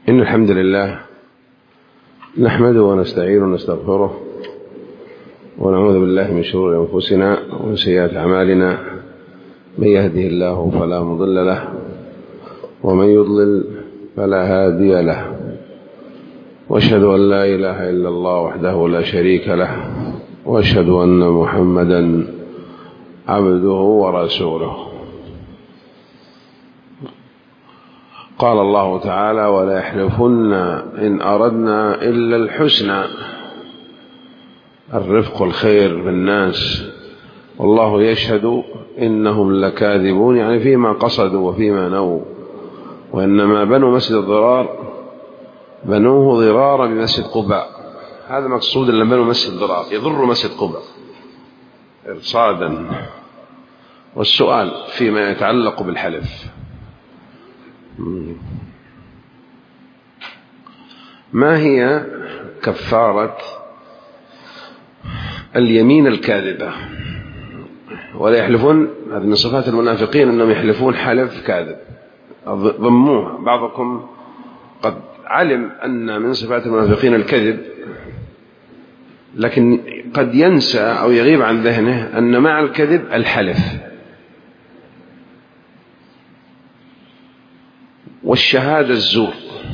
إن الحمد لله نحمده ونستعينه ونستغفره ونعوذ بالله من شرور أنفسنا ومن سيئات أعمالنا. من يهده الله فلا مضل له ومن يضلل فلا هادي له، وأشهد أن لا إله إلا الله وحده لا شريك له، وأشهد أن محمدا عبده ورسوله. قال الله تعالى: ولا يحلفن إن أردنا إلا الحسنى. الرفق والخير بالناس، والله يشهد إنهم لكاذبون، يعني فيما قصدوا وفيما نووا. وإنما بنوا مسجد الضرار بنوه ضرارا بمسجد قباء، هذا مقصود أن بنوا مسجد الضرار يضر مسجد قباء إرصادا. والسؤال فيما يتعلق بالحلف: ما هي كفارة اليمين الكاذبة؟ ولا يحلفون، هذه من صفات المنافقين أنهم يحلفون حلف كاذب، ضموها. بعضكم قد علم أن من صفات المنافقين الكذب، لكن قد ينسى أو يغيب عن ذهنه أن مع الكذب الحلف والشهادة الزور.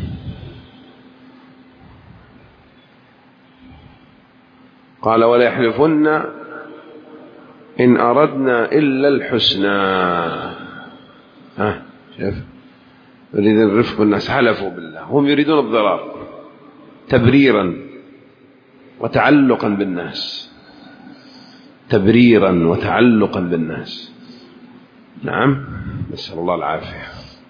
قال: ولا يحلفن إن أردنا إلا الحسنى. شوف، يريد الرفق بالناس، حلفوا بالله، هم يريدون الضرار تبريرا وتعلقا بالناس، تبريرا وتعلقا بالناس. نعم، نسأل الله العافية.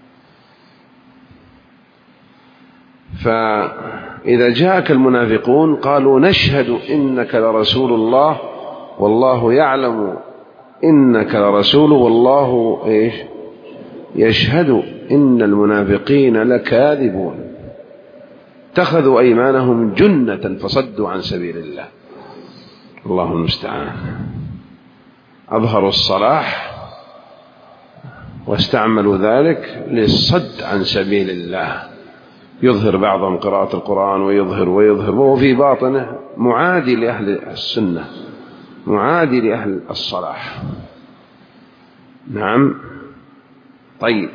فإذا جاءك المنافقون قالوا: نشهد إنك لرسول الله والله يعلم إنك لرسوله والله يشهد إن المنافقين لكاذبون، اتخذوا أيمانهم جنة فصدوا عن سبيل الله. الله المستعان. أظهروا الصلاح واستعملوا ذلك للصد عن سبيل الله. يظهر بعضهم قراءة القرآن ويظهر وهو في باطنه معادي لأهل السنة، معادي لأهل الصلاح. نعم. طيب،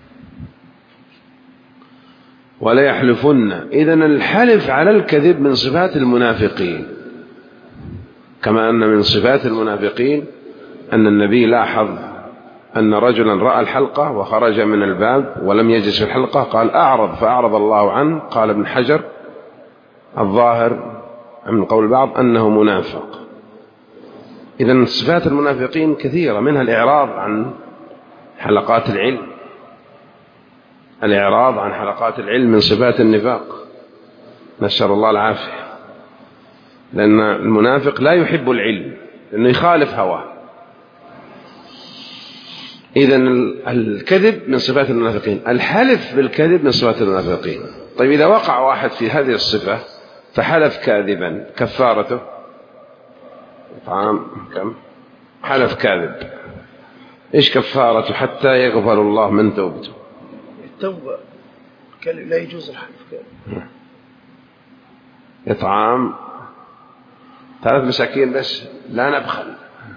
ولا يحلفن، إذن الحلف على الكذب من صفات المنافقين، كما أن من صفات المنافقين أن النبي لاحظ أن رجلا رأى الحلقة وخرج من الباب ولم يجلس في الحلقة، قال: أعرض، فأعرض الله عنه. قال ابن حجر: الظاهر من قول البعض أنه منافق. إذن صفات المنافقين كثيرة، منها الإعراض عن حلقات العلم. الإعراض عن حلقات العلم من صفات النفاق، نسأل الله العافية. لأن المنافق لا يحب العلم لأنه يخالف هواه. إذن الكذب من صفات المنافقين، الحلف بالكذب من صفات المنافقين. طيب، إذا وقع واحد في هذه الصفة فحلف كاذبا، كفارته إطعام كم؟ حلف كاذب، إيش كفارته حتى يقبل الله من توبته؟ التوبة. لا يجوز الحلف كاذب. إطعام 3 مساكين بس، لا نبخل.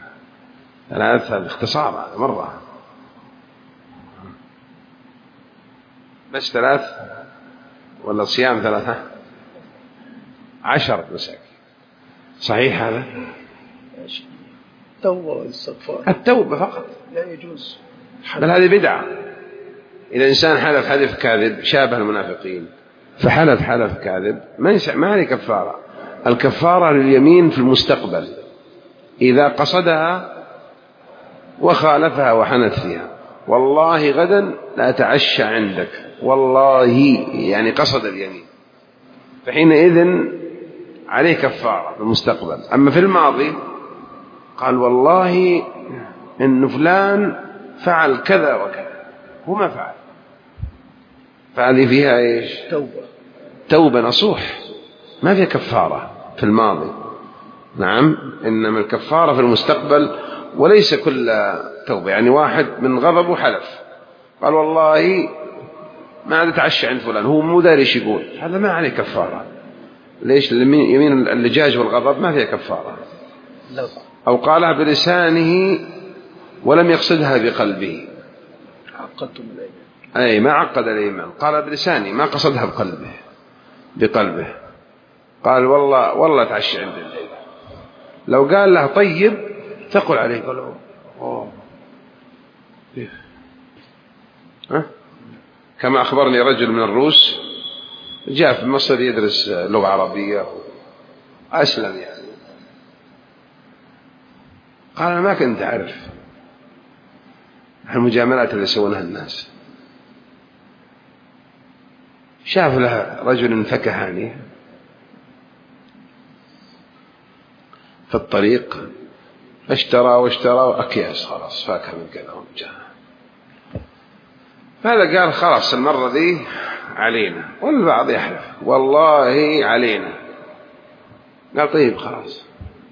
3 اختصار مرة، بس 3 ولا صيام 3؟ 10 مساكين. صحيح هذا؟ التوبة والاستغفار، التوبة فقط، لا يجوز. بل هذه بدعة. إذا إنسان حلف كاذب شابه المنافقين، فحلف كاذب، ما هي كفارة. الكفارة لليمين في المستقبل إذا قصدها وخالفها وحنت فيها. والله غدا لا أتعشى عندك، والله، يعني قصد اليمين، فحينئذ عليه كفارة في المستقبل. أما في الماضي قال: والله إن فلان فعل كذا وكذا، هو ما فعل، فهذه فيها إيش؟ توبة نصوح، ما فيها كفارة في الماضي. نعم، إنما الكفارة في المستقبل، وليس كل توبة. يعني واحد من غضبه حلف قال: والله ما عاد تعشى عند فلان، هو مو داري ايش يقول، هذا ما عليه كفارة. ليش؟ يمين اللجاج والغضب ما فيها كفارة. أو قالها بلسانه ولم يقصدها بقلبه. عقدتم الأيمان. أي ما عقد الإيمان، قال بلسانه ما قصدها بقلبه. قال والله تعشى عند الليل. لو قال له طيب تقول عليه قالوا كما أخبرني رجل من الروس جاء في مصر يدرس لغة عربية أسلم يعني، قال أنا ما كنت أعرف المجاملات اللي يسوونها الناس. شاف له رجل فكهاني في الطريق، اشترى أكياس، خلاص فاكهة من كذا وجاء. فهذا قال خلاص المرة دي علينا، والبعض يحلف والله علينا. قال طيب خلاص.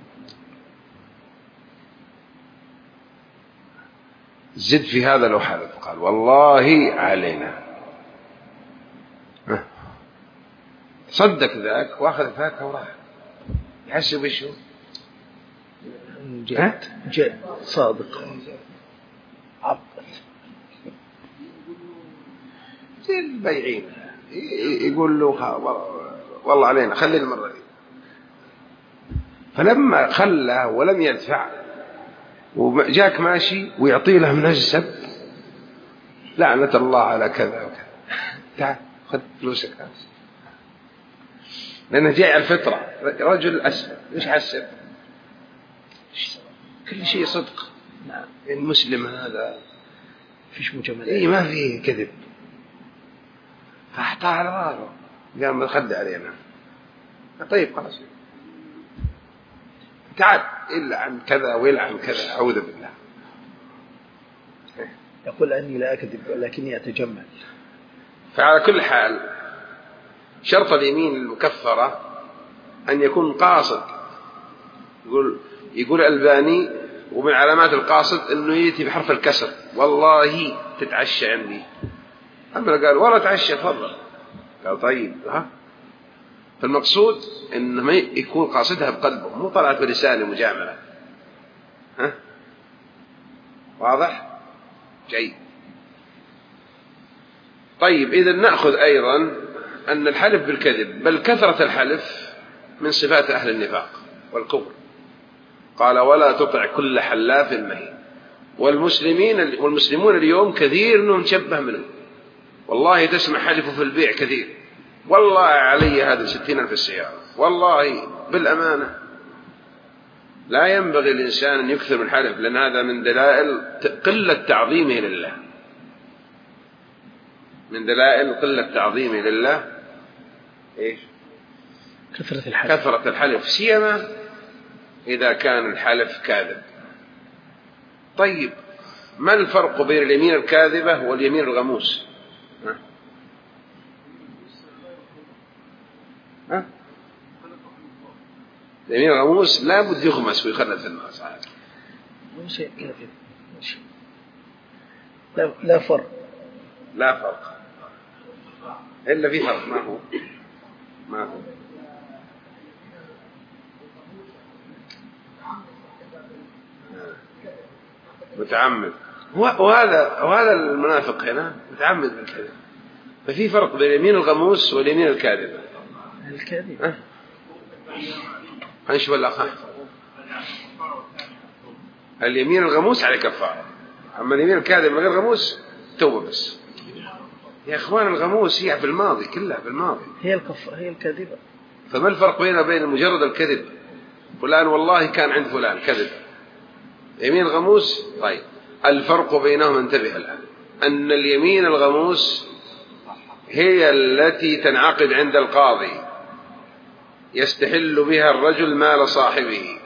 زد في هذا لو حلف، قال والله علينا. صدق ذاك واخذ فاكهة وراح يحسب ايش هو جد صادق عبد زي البيعين يقول له والله علينا خلي المرة دي. فلما خلى ولم يدفع وجاك ماشي ويعطي له من أجل السب، لعنة الله على كذا وكذا، تعال خذ فلوسك هذا، لأنه جاي على الفطرة. رجل أسلم ليش حسب؟ كل شيء صدق. المسلم هذا فيش مجاملات، إيه ما فيه كذب. فاحطاه على ظهره قال ما خد علينا. طيب خلاص تعال يلعن كذا ويلعن كذا، أعوذ بالله. يقول أني لا أكذب لكني أتجمل. فعلى كل حال شرط اليمين المكفرة أن يكون قاصد. يقول الألباني ومن علامات القاصد أنه يأتي بحرف الكسر، والله تتعشى عندي. أما قال والله تعشى تفضل، قال طيب فالمقصود أنه ما يكون قاصدها بقلبه، مو طلعت بلسانه مجاملة. واضح؟ جيد. طيب إذا نأخذ أيضا أن الحلف بالكذب بل كثرة الحلف من صفات أهل النفاق والكفر. قال ولا تطع كل حلاف مهين. والمسلمون اليوم كثير منهم شبه منهم، والله تسمع حلفه في البيع كثير، والله علي هذا 60,000 السيارة، والله بالأمانة. لا ينبغي الإنسان أن يكثر من الحلف، لأن هذا من دلائل قلة تعظيمه لله. من دلائل قلة تعظيمه لله إيش؟ كثرة الحلف، سيما إذا كان الحلف كاذب. طيب ما الفرق بين اليمين الكاذبة واليمين الغموس؟ اليمين الغموس لا بد يغمس ويخلد في النار صحيح. لا فرق إلا في فرق. ما هو متعمد، وهذا المنافق هنا متعمد بالكذب. ففي فرق بين اليمين الغموس واليمين الكاذبة. هنشوف الأخ. اليمين الغموس على كفارة، أما اليمين الكاذب من غير غموس توبة بس. يا إخوان الغموس هي في الماضي، كلها في الماضي، هي الكاذبة. فما الفرق بينها وبين مجرد الكذب؟ فلان والله كان عند فلان كذب، يمين الغموس. طيب الفرق بينهم انتبه الآن، أن اليمين الغموس هي التي تنعقد عند القاضي يستحل بها الرجل مال صاحبه.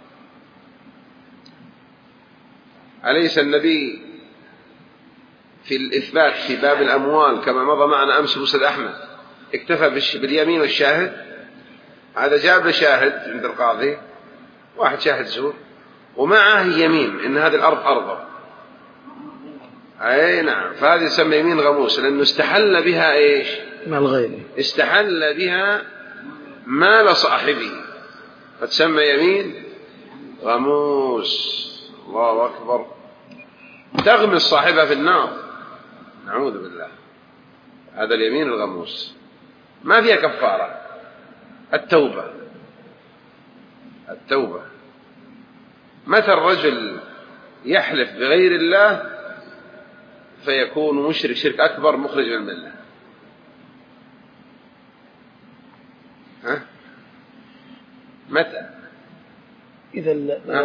أليس النبي في الإثبات في باب الأموال كما مضى معنا أمس أستاذ أحمد اكتفى باليمين والشاهد؟ هذا جاب شاهد عند القاضي، واحد شاهد زور ومعه يمين إن هذه الأرض أرضه، أي نعم، فهذه تسمى يمين غموس، لأنه استحل بها إيش؟ مال غيره، استحل بها مال صاحبه، فتسمى يمين غموس. الله أكبر. تغمس صاحبها في النار، نعوذ بالله. هذا اليمين الغموس ما فيها كفارة. التوبة، التوبة. متى الرجل يحلف بغير الله فيكون مشرك شرك أكبر مخرج من الملة؟ ها؟ متى؟ إذا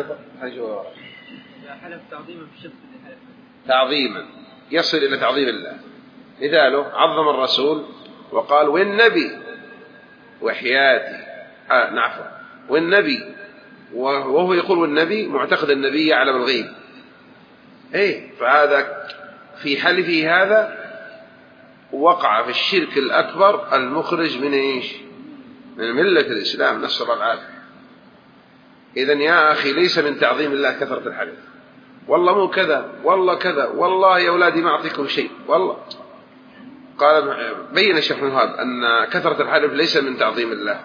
حلف تعظيما في الشخص اللي حلف، تعظيما يصل إلى تعظيم الله. مثاله عظم الرسول وقال والنبي وحياتي نعفو والنبي، وهو يقول والنبي معتقد النبي يعلم الغيب. ايه، فهذا في حلفه هذا وقع في الشرك الأكبر المخرج من ايش؟ من ملة الإسلام، نسأل الله العافية. إذن يا أخي ليس من تعظيم الله كثرة الحلف. والله مو كذا، والله كذا، والله يا أولادي ما أعطيكم شيء، والله. قال بين الشيخ ابن وهاب أن كثرة الحلف ليس من تعظيم الله،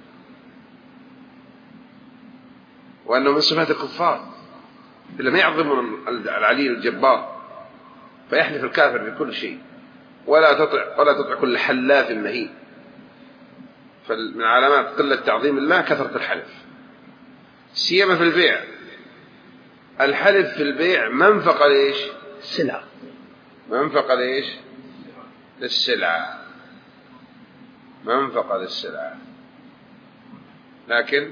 وأنه من صفات الكفار اللي ما يعظمون العلي الجبار، فيحلف الكافر بكل شيء ولا تطع كل حلاف مهين. فمن علامات قلة تعظيم الله كثرة الحلف، سيما في البيع. الحلف في البيع منفقة ليش؟ السلعة، منفقة ليش؟ للسلعة، منفقة للسلعة، لكن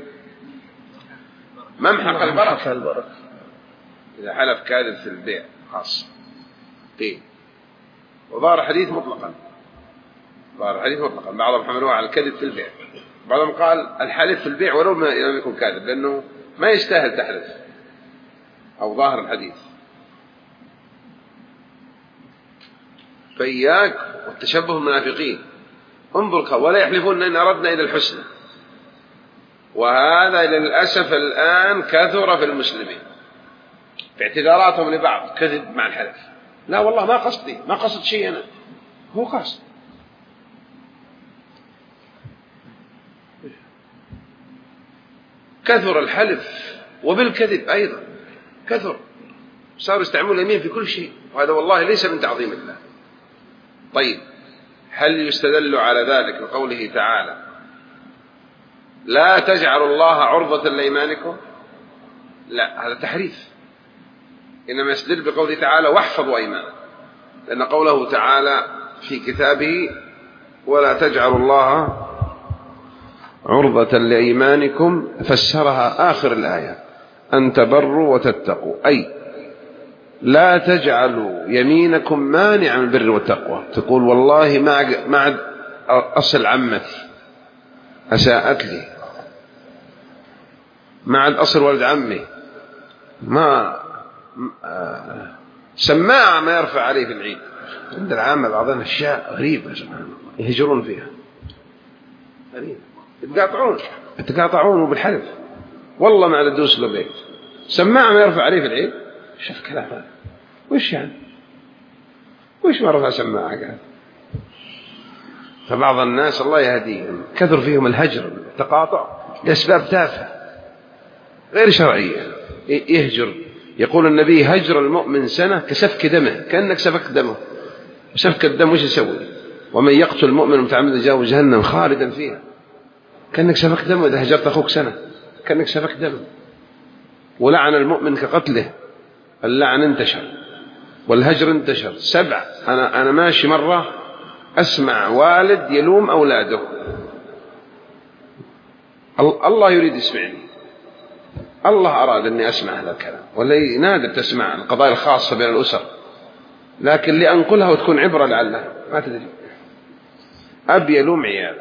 ممحق البركة إذا حلف كاذب في البيع خاصة. قيل وظهر حديث مطلقا، ظهر حديث مطلقا، بعضهم حملوه على الكذب في البيع، بعضهم قال الحلف في البيع ولو ما لم يكن كاذب، لأنه ما يستاهل تحلف، أو ظاهر الحديث. فإياك والتشبه المنافقين، انظر ولا يحلفون إن أردنا إلى الحسنى، وهذا للأسف الآن كثر في المسلمين في اعتذاراتهم لبعض، كذب مع الحلف. لا والله ما قصدي، ما قصد شيء أنا، هو قصد. كثر الحلف وبالكذب أيضا كثر، صاروا يستعملون اليمين في كل شيء، وهذا والله ليس من تعظيم الله. طيب هل يستدل على ذلك بقوله تعالى لا تجعلوا الله عرضة لأيمانكم؟ لا، هذا تحريف. إنما يستدل بقوله تعالى واحفظوا أيمانكم، لأن قوله تعالى في كتابه ولا تجعلوا الله عرضة لأيمانكم فسرها آخر الآية أن تبروا وتتقوا، أي لا تجعلوا يمينكم مانعا من البر والتقوى. تقول والله ما عد أصل عمتي أساءت لي، ما عد أصل ولد عمي، ما سماعة ما يرفع عليه في العيد. عند العامة بعضهم أشياء غريبة سبحان الله يهجرون فيها، غريبة، يتقاطعون بالحلف، والله ما عاد أدوس له بيت، سماعة ما يرفع عليه في العيد. شوف كلام هذا وش يعني؟ وش ما رفع سماعة قال؟ فبعض الناس الله يهديهم كثر فيهم الهجر والتقاطع لأسباب تافهة غير شرعية. يهجر، يقول النبي هجر المؤمن سنة كسفك دمه، كأنك سفك دمه. وسفك الدم وش يسوي؟ ومن يقتل المؤمن متعمدا جاء جهنم خالدا فيها، كأنك سفك دمه. إذا هجرت أخوك سنة كأنك سفك دمه. ولعن المؤمن كقتله، اللعن انتشر والهجر انتشر. 7 أنا ماشي مرة أسمع والد يلوم أولاده، الله يريد يسمعني، الله أراد أني أسمع هذا الكلام، ولا نادر تسمع القضايا الخاصة بين الأسر، لكن لأنقلها وتكون عبرة لعلها ما تدري. أب يلوم عياله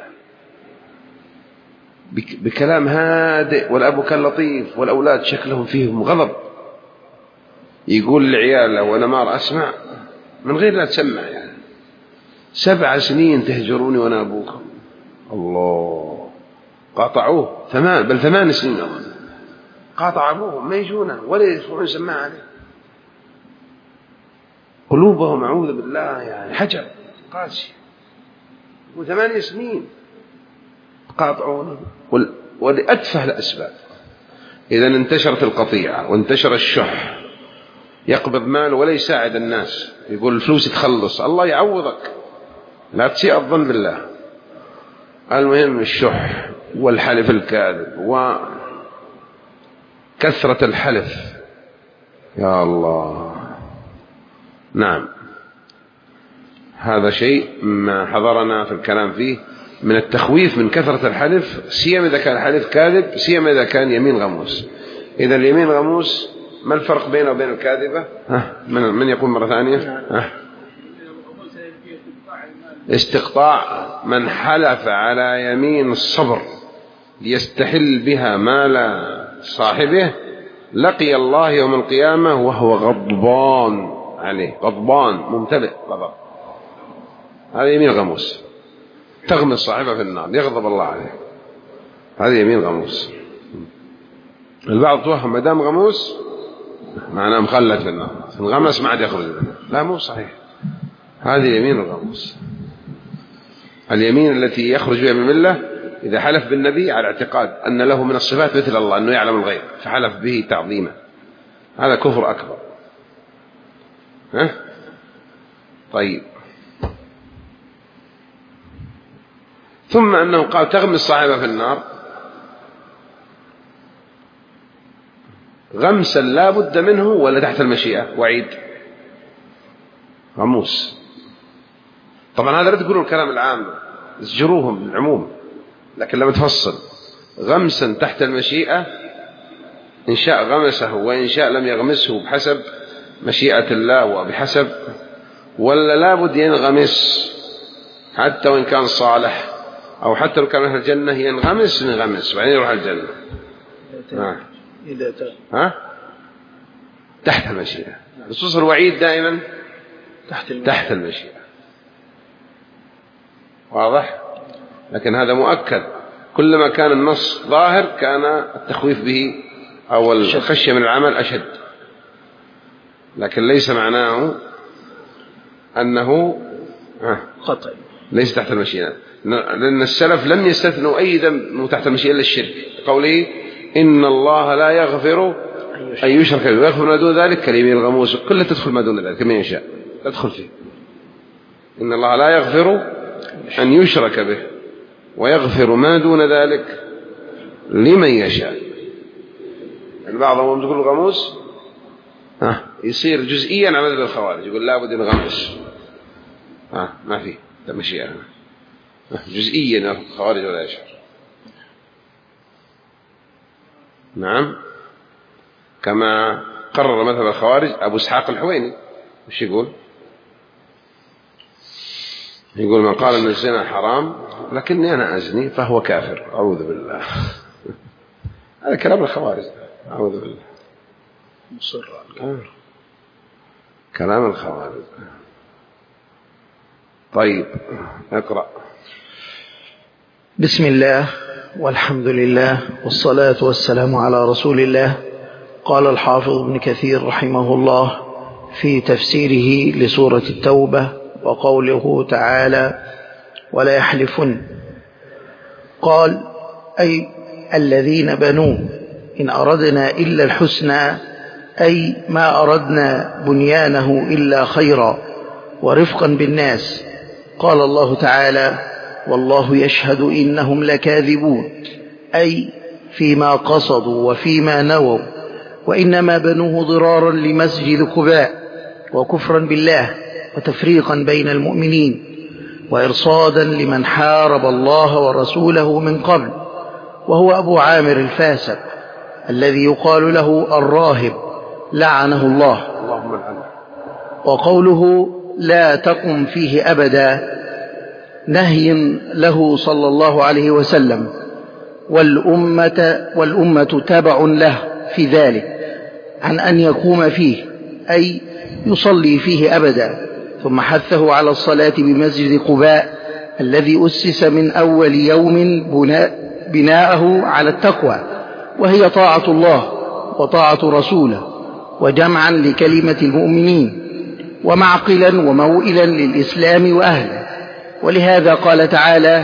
بكلام هادئ، والأب كان لطيف، والأولاد شكلهم فيهم غضب، يقول لعياله وأنا ما أسمع من غير لا تسمع. يعني 7 سنين تهجروني وأنا أبوكم. الله، قاطعوه 8 سنين أظن، قاطع أبوهم ما يجونه ولا يسمعون سماعة عليه. قلوبهم أعوذ بالله يعني حجر قاسي، و8 سنين قاطعونه، ولأتفه الأسباب. إذا انتشرت القطيعة وانتشر الشح، يقبض ماله ولا يساعد الناس، يقول الفلوس تخلص، الله يعوضك، لا تسيء الظن بالله. المهم الشح والحلف الكاذب وكثرة الحلف، يا الله. نعم، هذا شيء ما حضرنا في الكلام فيه من التخويف من كثرة الحلف، سيما إذا كان الحلف كاذب، سيما إذا كان يمين غموس. إذا اليمين غموس ما الفرق بينه وبين الكاذبة؟ من يقول مرة ثانية؟ استقطاع. من حلف على يمين الصبر ليستحل بها مال صاحبه لقي الله يوم القيامة وهو غضبان عليه، غضبان ممتلئ غضب. هذا يمين غموس تغمس صاحبه في النار، يغضب الله عليه، هذا يمين غموس. البعض توهم ما دام غموس معناه مخلد في النار، الغمس ما عاد يخرج منه، لا مو صحيح، هذه يمين الغموس. اليمين التي يخرج بها من الملة إذا حلف بالنبي على اعتقاد أن له من الصفات مثل الله، أنه يعلم الغيب فحلف به تعظيما، هذا كفر أكبر. طيب، ثم أنه قال تغمس صاحبه في النار غمسا لا بد منه ولا تحت المشيئة، وعيد غموس. طبعا هذا لا تقولوا الكلام العام، اسجروهم بالعموم، لكن لما تفصل غمسا تحت المشيئة، إن شاء غمسه وإن شاء لم يغمسه بحسب مشيئة الله وبحسب، ولا لابد ينغمس حتى وإن كان صالح، أو حتى لو كان أهل الجنة ينغمس وبعدين يروح الجنة. إذا تحت المشيئة. نصوص الوعيد دائما تحت المشيئة، واضح؟ لكن هذا مؤكد، كلما كان النص ظاهر كان التخويف به أو الخشية من العمل أشد، لكن ليس معناه أنه خطأ ليس تحت المشيئة، لأن السلف لم يستثنوا أي ذنب تحت المشيئة إلا الشرك، قوله إن الله لا يغفر أن يشرك به ويغفر ما دون ذلك كاليمين الغموس، كلها تدخل ما دون ذلك كما يشاء تدخل فيه. إن الله لا يغفر أن يشرك به ويغفر ما دون ذلك لمن يشاء. البعض هم يقول الغموس يصير جزئيا على مذهب الخوارج، يقول لا بد نغمس، ما فيه مشيئة، جزئيا الخوارج ولا يشعر. نعم، كما قرر مذهب الخوارج أبو إسحاق الحويني، وش يقول؟ يقول من قال أن الزنا حرام لكني أنا أزني فهو كافر، أعوذ بالله. هذا كلام الخوارج، أعوذ بالله، مصر على الكفر، كلام الخوارج. طيب اقرأ. بسم الله والحمد لله والصلاة والسلام على رسول الله. قال الحافظ ابن كثير رحمه الله في تفسيره لسورة التوبة وقوله تعالى ولا يحلفن، قال أي الذين بنوا إن أردنا إلا الحسنى، أي ما أردنا بنيانه إلا خيرا ورفقا بالناس. قال الله تعالى والله يشهد إنهم لكاذبون، أي فيما قصدوا وفيما نووا، وإنما بنوه ضرارا لمسجد قباء وكفرا بالله وتفريقا بين المؤمنين وإرصادا لمن حارب الله ورسوله من قبل، وهو أبو عامر الفاسق الذي يقال له الراهب لعنه الله. وقوله لا تقم فيه أبدا نهي له صلى الله عليه وسلم، والأمة تبع له في ذلك عن أن يقوم فيه، أي يصلي فيه أبدا. ثم حثه على الصلاة بمسجد قباء الذي أسس من أول يوم بناءه على التقوى، وهي طاعة الله وطاعة رسوله وجمعا لكلمة المؤمنين، ومعقلا وموئلا للإسلام وأهله. ولهذا قال تعالى: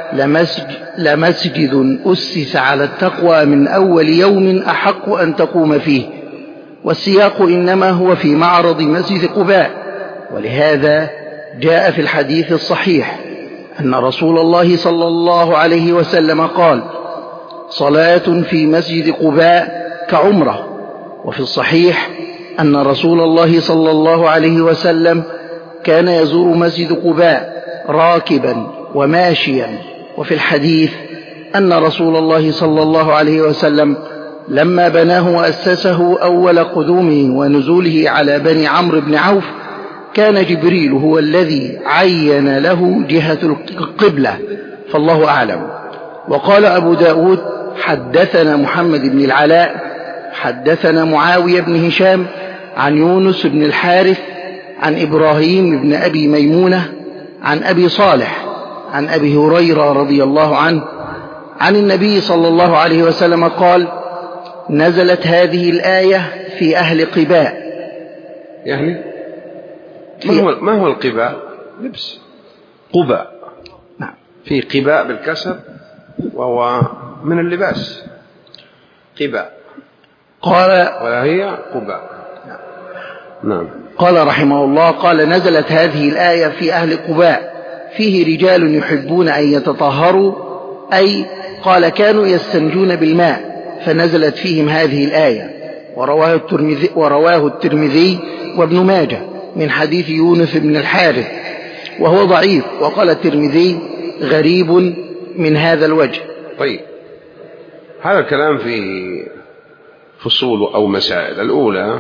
لمسجد أسس على التقوى من أول يوم أحق أن تقوم فيه. والسياق إنما هو في معرض مسجد قباء. ولهذا جاء في الحديث الصحيح أن رسول الله صلى الله عليه وسلم قال: صلاة في مسجد قباء كعمرة. وفي الصحيح أن رسول الله صلى الله عليه وسلم كان يزور مسجد قباء راكبا وماشيا. وفي الحديث أن رسول الله صلى الله عليه وسلم لما بناه وأسسه أول قدومه ونزوله على بني عمرو بن عوف كان جبريل هو الذي عين له جهة القبلة، فالله أعلم. وقال أبو داود: حدثنا محمد بن العلاء حدثنا معاوية بن هشام عن يونس بن الحارث عن إبراهيم بن أبي ميمونة عن أبي صالح عن أبي هريرة رضي الله عنه عن النبي صلى الله عليه وسلم قال: نزلت هذه الآية في أهل قباء. يعني ما هو القباء؟ لبس قباء. نعم. في قباء بالكسر وهو من اللباس قباء، قال وهي قباء. نعم. قال رحمه الله: قال: نزلت هذه الآية في أهل قباء فيه رجال يحبون أن يتطهروا، أي قال كانوا يستنجون بالماء فنزلت فيهم هذه الآية. ورواه الترمذي وابن ماجه من حديث يونس بن الحارث وهو ضعيف. وقال الترمذي: غريب من هذا الوجه. طيب، هذا الكلام في فصول أو مسائل. الأولى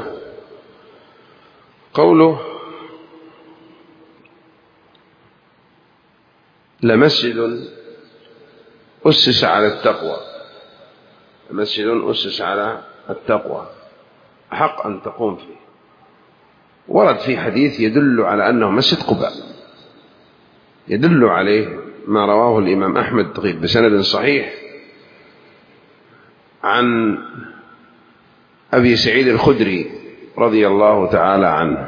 قوله: لمسجد أسس على التقوى. مسجد أسس على التقوى حق أن تقوم فيه. ورد في حديث يدل على أنه مسجد قباء، يدل عليه ما رواه الإمام أحمد بسند صحيح عن أبي سعيد الخدري رضي الله تعالى عنه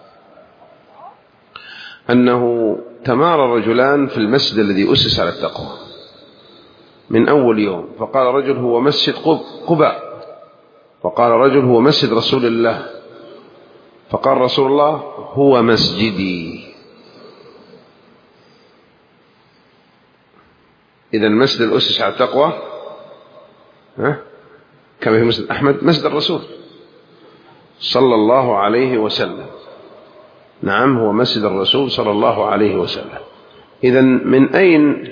أنه تمارى رجلان في المسجد الذي أسس على التقوى من أول يوم، فقال رجل: هو مسجد قباء، وقال رجل: هو مسجد رسول الله، فقال رسول الله: هو مسجدي. إذا المسجد الأسس على التقوى كما في مسجد أحمد مسجد الرسول صلى الله عليه وسلم. نعم، هو مسجد الرسول صلى الله عليه وسلم. إذا من أين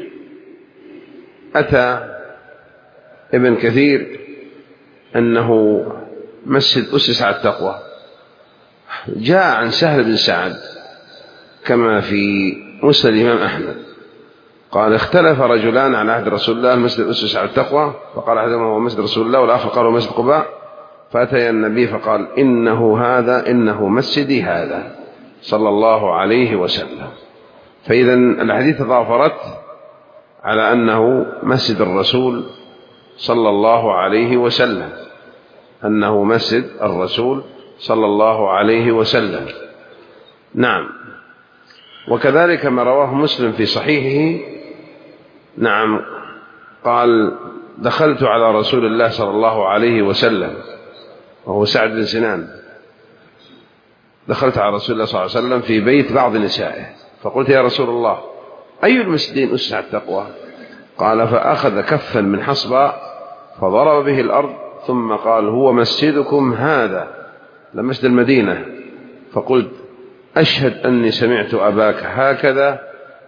أتى ابن كثير أنه مسجد أسس على التقوى؟ جاء عن سهل بن سعد كما في مسند الإمام أحمد قال: اختلف رجلان على عهد رسول الله المسجد أسس على التقوى، فقال أحدهما هو مسجد رسول الله والآخر قال هو مسجد قباء، فأتي النبي فقال: إنه مسجدي هذا صلى الله عليه وسلم. فإذا الحديث تضافرت على أنه مسجد الرسول صلى الله عليه وسلم، أنه مسجد الرسول صلى الله عليه وسلم. نعم. وكذلك ما رواه مسلم في صحيحه، نعم، قال: دخلت على رسول الله صلى الله عليه وسلم وهو سعد بن سنان، دخلت على رسول الله صلى الله عليه وسلم في بيت بعض نسائه، فقلت: يا رسول الله، أي المسجدين أسس على التقوى؟ قال: فأخذ كفا من حصبة فضرب به الأرض ثم قال: هو مسجدكم هذا، لمسجد المدينة. فقلت: أشهد أني سمعت أباك هكذا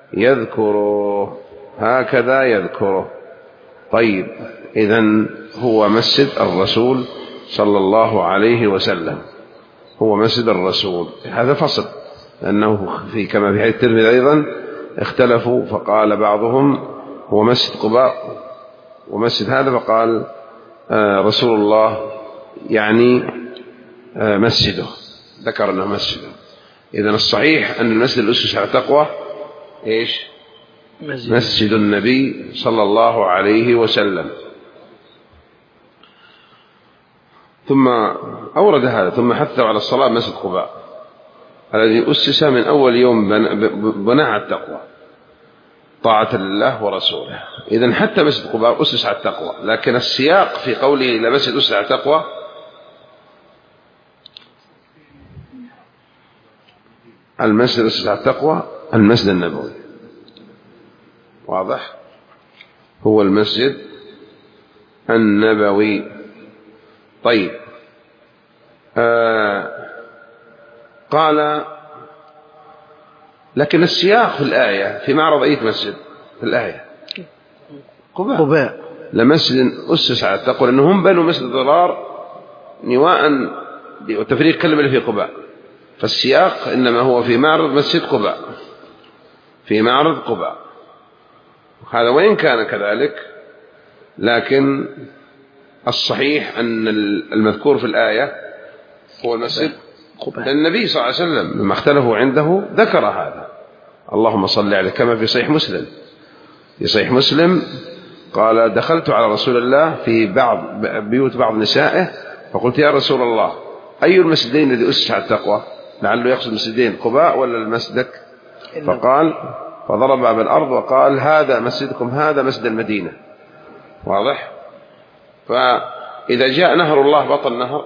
يذكره. طيب، إذن هو مسجد الرسول صلى الله عليه وسلم، هو مسجد الرسول. هذا فصل، لأنه كما في حديث الترمذي أيضا اختلفوا، فقال بعضهم هو مسجد قباء ومسجد هذا، فقال رسول الله يعني مسجده، ذكر أنه مسجده. إذن الصحيح أن المسجد الأسس على التقوى إيش؟ مسجد النبي صلى الله عليه وسلم. ثم أورد هذا، ثم حثوا على الصلاة مسجد قباء، الذي أسس من أول يوم بناء على التقوى، طاعة لله ورسوله. إذن حتى مسجد قباء أسس على التقوى، لكن السياق في قوله لمسجد أسس على التقوى المسجد أسس على التقوى المسجد النبوي، واضح؟ هو المسجد النبوي. طيب، قال لكن السياق في الآية في معرض أي مسجد في الآية قباء لمسجد أسس على التقوى، لأنهم بنوا مسجد ضرار نواء وتفريق كلمة في قباء، فالسياق إنما هو في معرض مسجد قباء، في معرض قباء. هذا وإن كان كذلك، لكن الصحيح أن المذكور في الآية هو المسجد قباء. النبي صلى الله عليه وسلم لما اختلفوا عنده ذكر هذا، اللهم صل عليه، كما في صحيح مسلم. في صحيح مسلم قال: دخلت على رسول الله في بعض بيوت بعض نسائه فقلت: يا رسول الله، أي المسجدين الذي أسس على التقوى؟ لعله يقصد مسجدين قباء ولا المسجدك؟ فقال، فضرب بالأرض وقال: هذا مسجدكم، هذا مسجد المدينة. واضح؟ فإذا جاء نهر الله بطل نهر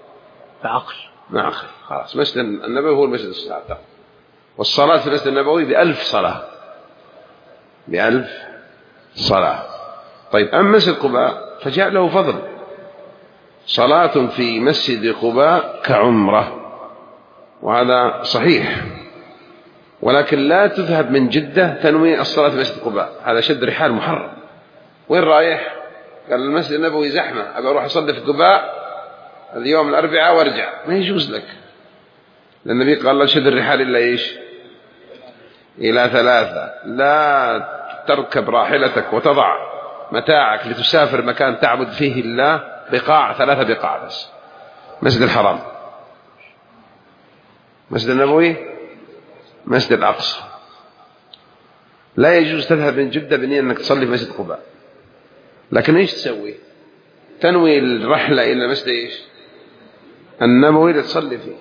بعقل، خلاص مسجد النبوي هو المسجد أسس على التقوى. والصلاة في المسجد النبوي ب1000 صلاة، ب1000 صلاة. طيب، أما مسجد قباء فجاء له فضل، صلاة في مسجد قباء كعمرة، وهذا صحيح، ولكن لا تذهب من جدة تنوي الصلاة في مسجد قباء، هذا شد رحال محرم. وين رايح؟ قال: المسجد النبوي زحمة، أبي أروح أصلي في قباء اليوم الأربعاء وارجع، ما يجوز لك، لأن النبي قال: لا شد الرحال إلا إيش؟ إلى 3. لا تركب راحلتك وتضع متاعك لتسافر مكان تعبد فيه الله 3 بقاع بس: مسجد الحرام، مسجد النبوي، مسجد الأقصى. لا يجوز تذهب من جدة بنية أنك تصلي في مسجد قباء، لكن إيش تسوي؟ تنوي الرحلة إلى مسجد إيش؟ النبوي لتصلي فيه.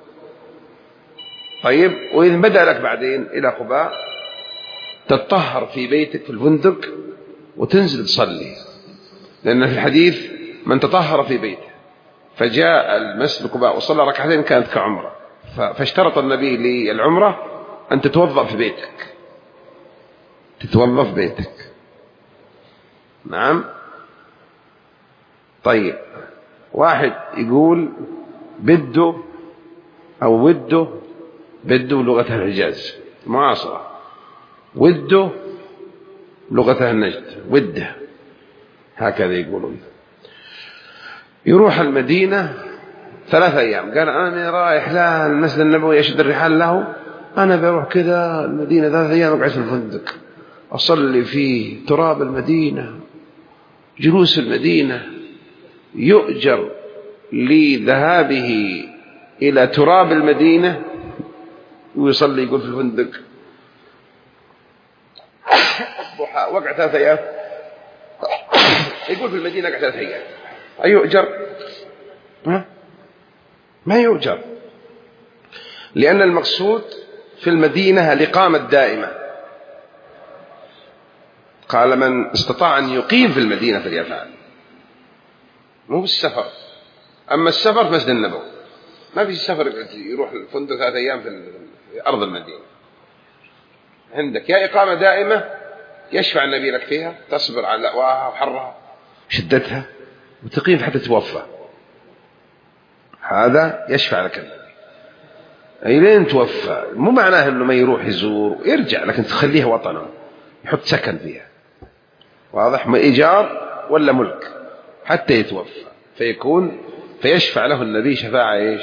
طيب، وإذا بدأ لك بعدين إلى قباء تتطهر في بيتك في الفندق وتنزل تصلي، لأن في الحديث: من تطهر في بيته فجاء المسجد قباء وصلى ركعتين كانت كعمرة. فاشترط النبي للعمرة أن تتوضأ في بيتك، تتوضأ في بيتك. نعم. طيب، واحد يقول بده أو وده لغة الحجاز معاصرة، وده لغة النجد، وده هكذا يقولون. يروح المدينة 3 أيام، قال: أنا رايح لا المسجد النبوي يشد الرحال له، أنا بروح كذا المدينة 3 أيام أقعد في الفندق أصلي في تراب المدينة، جلوس المدينة، يؤجر لذهابه إلى تراب المدينة ويصلي يقول في الفندق الضحى وقع 3 أيام، يقول في المدينة قع 3 أيام، أيؤجر؟ ما يؤجر، لأن المقصود في المدينة الإقامة الدائمة. قال: من استطاع أن يقيم في المدينة فليفعل، مو بالسفر. أما السفر في مسجد النبوي، ما في سفر يروح الفندق 3 أيام في أرض المدينة. عندك يا إقامة دائمة يشفع النبي لك فيها، تصبر على لأواها وحرها وشدتها وتقيم حتى توفى، هذا يشفع لك النبي أي لين توفى. مو معناه أنه ما يروح يزور ويرجع، لكن تخليها وطنه، يحط سكن فيها، واضح؟ ما إيجار ولا ملك حتى يتوفى، فيشفع له النبي شفاعة إيش؟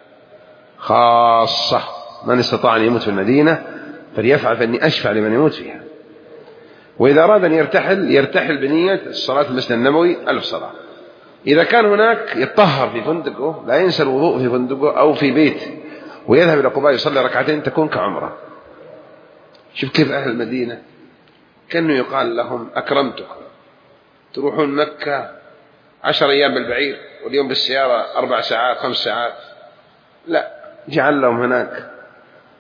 خاصة. من استطاع أن يموت في المدينة فليفعل، فإني أشفع لمن يموت فيها. وإذا أراد أن يرتحل بنية الصلاة في المسجد النبوي 1000 صلاة. إذا كان هناك يتطهر في فندقه، لا ينسى الوضوء في فندقه أو في بيته، ويذهب إلى قباء يصلي ركعتين تكون كعمرة. شوف كيف أهل المدينة كانوا يقال لهم: أكرمتكم، تروحون مكة 10 أيام بالبعير واليوم بالسيارة 4 ساعات 5 ساعات، لا، جعل لهم هناك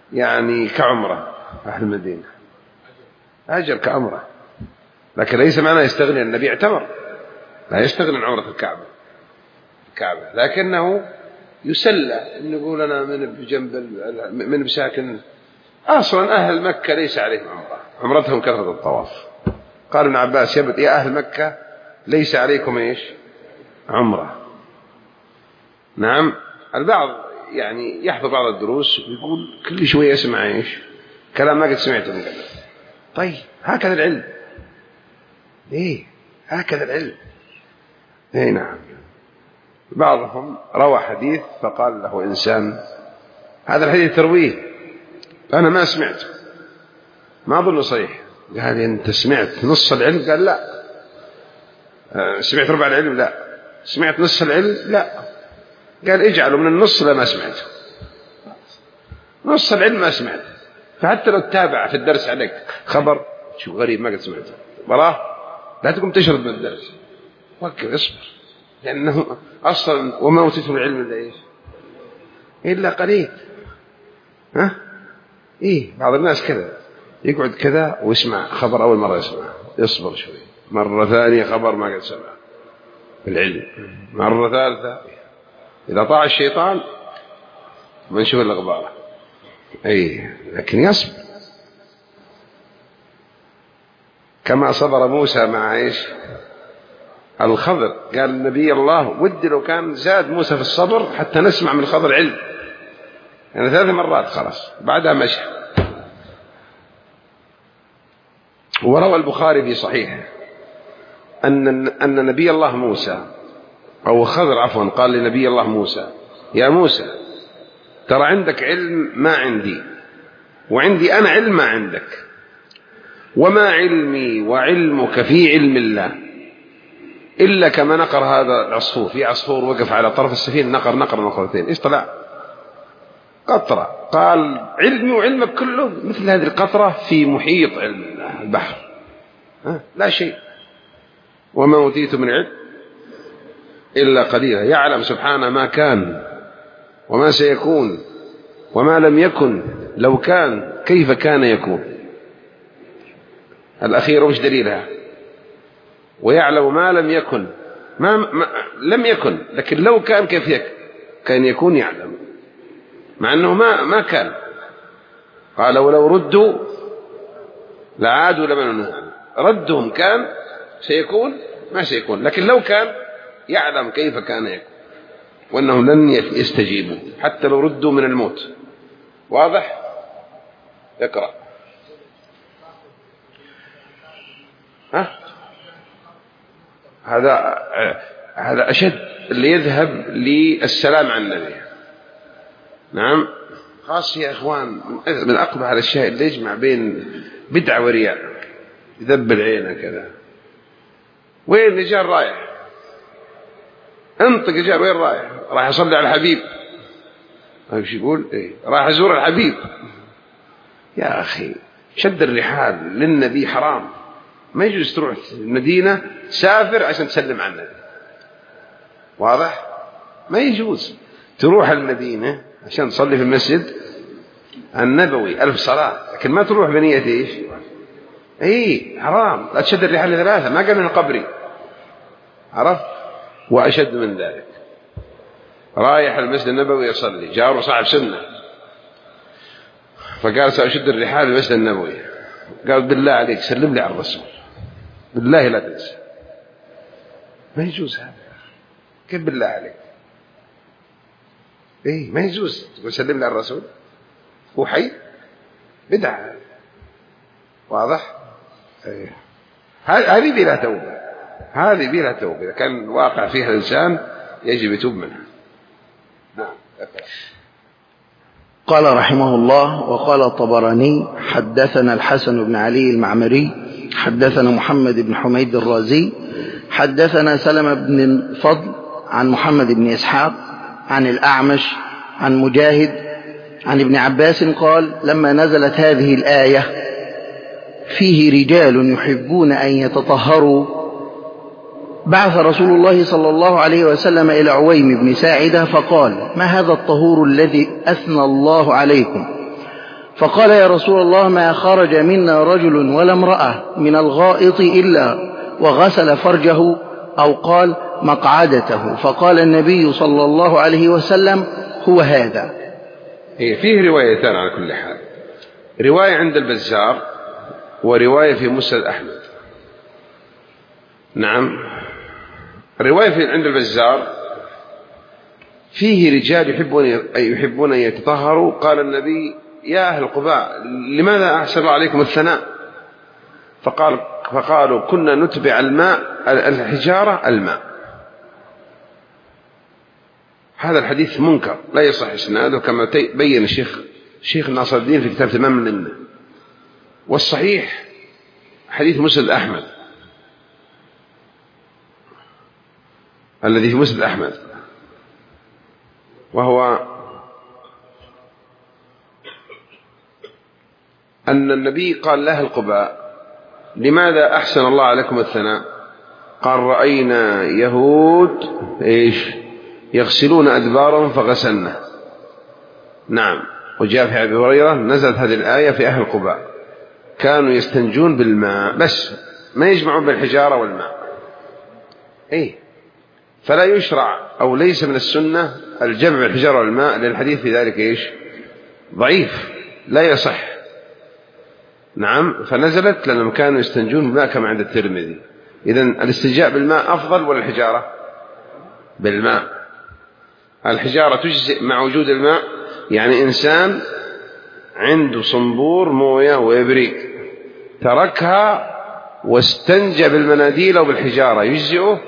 يعني كعمرة أهل المدينة، أجر كعمرة، لكن ليس معنى يستغني. النبي اعتمر، لا يستغني عن عمرة الكعبة، لكنه يسلى إن يقول أنا من بساكن. أصلا أهل مكة ليس عليهم عمرة، عمرتهم كثرة الطواف. قال ابن عباس يا أهل مكة ليس عليكم إيش؟ عمرة. نعم. البعض يعني يحضر بعض الدروس ويقول كل شوية يسمع إيش؟ كلام ما قد سمعته من قبل. طيب هكذا العلم. هكذا العلم. نعم. بعضهم روى حديث فقال له إنسان هذا الحديث ترويه، أنا ما سمعته، ما أظن صحيح. قال أنت سمعت نص العلم؟ قال لا. سمعت ربع العلم؟ لا. سمعت نص العلم؟ لا. قال اجعلوا من النص لا ما سمعته، نص العلم ما سمعته. فحتى لو تتابع في الدرس عليك خبر شو غريب ما قد سمعته، وراه لا تقوم تشرد من الدرس، وقف اصبر، لأنه أصلا وما أوتيتم العلم إلا إيش؟ إلا قليل. بعض الناس كذا يقعد كذا ويسمع خبر أول مرة يسمع، يصبر شوي، مرة ثانية خبر ما قد سمع العلم، مرة ثالثة إذا طاع الشيطان ما نشوف إلا غبارة. لكن يصبر كما صبر موسى مع إيش؟ الخضر. قال النبي الله ودي لو كان زاد موسى في الصبر حتى نسمع من الخضر علم، يعني 3 مرات خلاص بعدها مشى. وروى البخاري في صحيحه أن نبي الله موسى أو خضر عفوا قال لنبي الله موسى يا موسى ترى عندك علم ما عندي، وعندي أنا علم ما عندك، وما علمي وعلمك في علم الله إلا كما نقر هذا العصفور. في عصفور وقف على طرف السفينة نقر نقرتين، إيش طلع؟ قطرة. قال علمي وعلمك كله مثل هذه القطرة في محيط علم الله البحر، لا شيء. وما أوتيت من علم إلا قليلا. يعلم سبحانه ما كان وما سيكون وما لم يكن لو كان كيف كان يكون. الأخير وش دليلها؟ ويعلم ما لم يكن لم يكن، لكن لو كان كيف كان يكون يعلم، مع أنه ما كان. قال ولو ردوا لعادوا لمن نهوا. ردهم كان سيكون ما سيكون، لكن لو كان يعلم كيف كان يكون، وأنهم لن يستجيبوا حتى لو ردوا من الموت. واضح؟ اقرأ. هذا أشد اللي يذهب للسلام عن النبي. نعم. خاص يا إخوان من أقبح الأشياء اللي يجمع بين بدعة ورياء، يذبل عينه كذا. وين الرجال رايح؟ انطق رجال، وين رايح؟ راح يصلي على الحبيب. ايش يقول؟ راح يزور الحبيب. يا أخي شد الرحال للنبي حرام، ما يجوز تروح المدينة سافر عشان تسلم على النبي. واضح؟ ما يجوز تروح المدينة عشان تصلي في المسجد النبوي 1000 صلاة، لكن ما تروح بنية إيش؟ حرام. لا تشد الرحال 3، ما قال من قبري. عرفت؟ وأشد من ذلك رايح المسجد النبوي يصلي، جاره صاحب سنة فقال سأشد الرحال المسجد النبوي. قال بالله عليك سلم لي على الرسول، بالله لا تنسى. ما يجوز هذا. كيف بالله عليك؟ ما يجوز تقول سلم لي على الرسول، هو حي؟ بدعة. واضح؟ هذه بلا توبة، هذه بلا توبة. إذا كان واقع فيها الإنسان يجب يتوب منها. نعم. قال رحمه الله: وقال الطبراني حدثنا الحسن بن علي المعمري حدثنا محمد بن حميد الرازي حدثنا سلمة بن الفضل عن محمد بن إسحاق عن الأعمش عن مجاهد عن ابن عباس قال: لما نزلت هذه الآية فيه رجال يحبون أن يتطهروا بعث رسول الله صلى الله عليه وسلم إلى عويم بن ساعدة فقال: ما هذا الطهور الذي أثنى الله عليكم؟ فقال يا رسول الله ما خرج منا رجل ولا امرأة من الغائط إلا وغسل فرجه أو قال مقعدته. فقال النبي صلى الله عليه وسلم هو هذا. فيه روايتان على كل حال، رواية عند البزار ورواية في مسند أحمد. نعم، الرواية عند البزار فيه رجال يحبون أن يتطهروا. قال النبي يا أهل قباء لماذا أحسن الله عليكم الثناء؟ فقالوا كنا نتبع الحجارة الماء. هذا الحديث منكر لا يصح إسناده كما بين الشيخ ناصر الدين في كتاب تمام الإنة. والصحيح حديث مسند أحمد الذي في مسند أحمد، وهو أن النبي قال لها القباء لماذا أحسن الله عليكم الثناء؟ قال رأينا يهود يغسلون أدبارهم فغسلنا. نعم، وجاء في أبي هريرة نزلت هذه الآية في أهل قباء كانوا يستنجون بالماء بس ما يجمعون بالحجارة والماء. فلا يشرع أو ليس من السنة الجمع بالحجارة والماء، لأن الحديث في ذلك ضعيف لا يصح. نعم، فنزلت لأنهم كانوا يستنجون بالماء كما عند الترمذي. إذن الاستنجاء بالماء أفضل ولا الحجارة؟ بالماء. الحجارة تجزئ مع وجود الماء، يعني إنسان عنده صنبور موية وإبريق تركها واستنجى بالمناديل أو بالحجارة يجزئه؟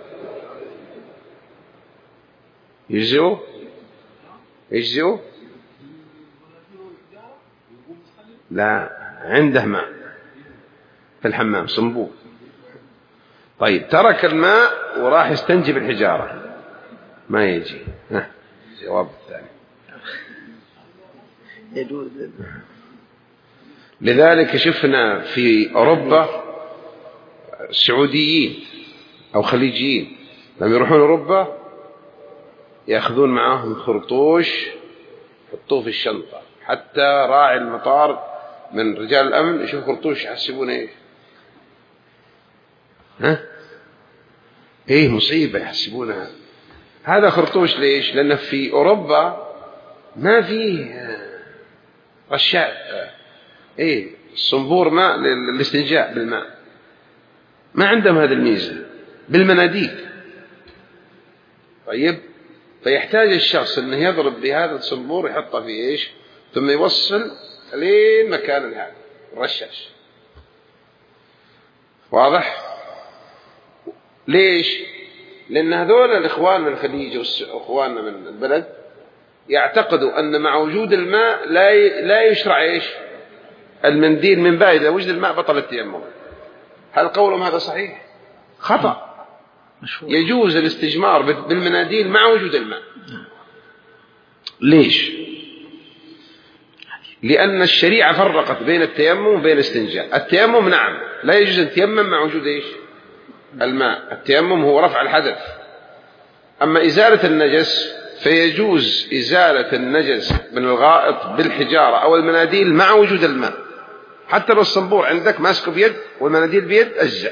لا، عنده ماء في الحمام صنبور. طيب ترك الماء وراح يستنجي بالحجارة ما يجي. جواب الثاني. لذلك شفنا في أوروبا سعوديين أو خليجيين لما يروحون أوروبا يأخذون معهم خرطوش يحطوه في الشنطة، حتى راعي المطار من رجال الأمن يشوف خرطوش يحسبونه مصيبة يحسبونها. هذا خرطوش ليش؟ لأن في أوروبا ما فيه رشاء الصنبور ماء للاستنجاء بالماء، ما عندهم هذه الميزة بالمناديل. طيب فيحتاج الشخص أنه يضرب بهذا الصنبور يحطه فيه ثم يوصل لين مكان هذا الرشاش. واضح؟ ليش؟ لأن هذول الإخوان من الخليج وإخواننا من البلد يعتقدوا أن مع وجود الماء لا يشرع المنديل من باب إذا وجد الماء بطل التيمم. هل قولهم هذا صحيح؟ خطأ. يجوز الاستجمار بالمناديل مع وجود الماء. ليش؟ لأن الشريعة فرقت بين التيمم وبين الاستنجاء. التيمم نعم لا يجوز أن تيمم مع وجود الماء. التيمم هو رفع الحدث. أما إزالة النجس فيجوز إزالة النجس من الغائط بالحجارة أو المناديل مع وجود الماء. حتى لو الصنبور عندك ماسكه بيد والمناديل بيد أجزاء.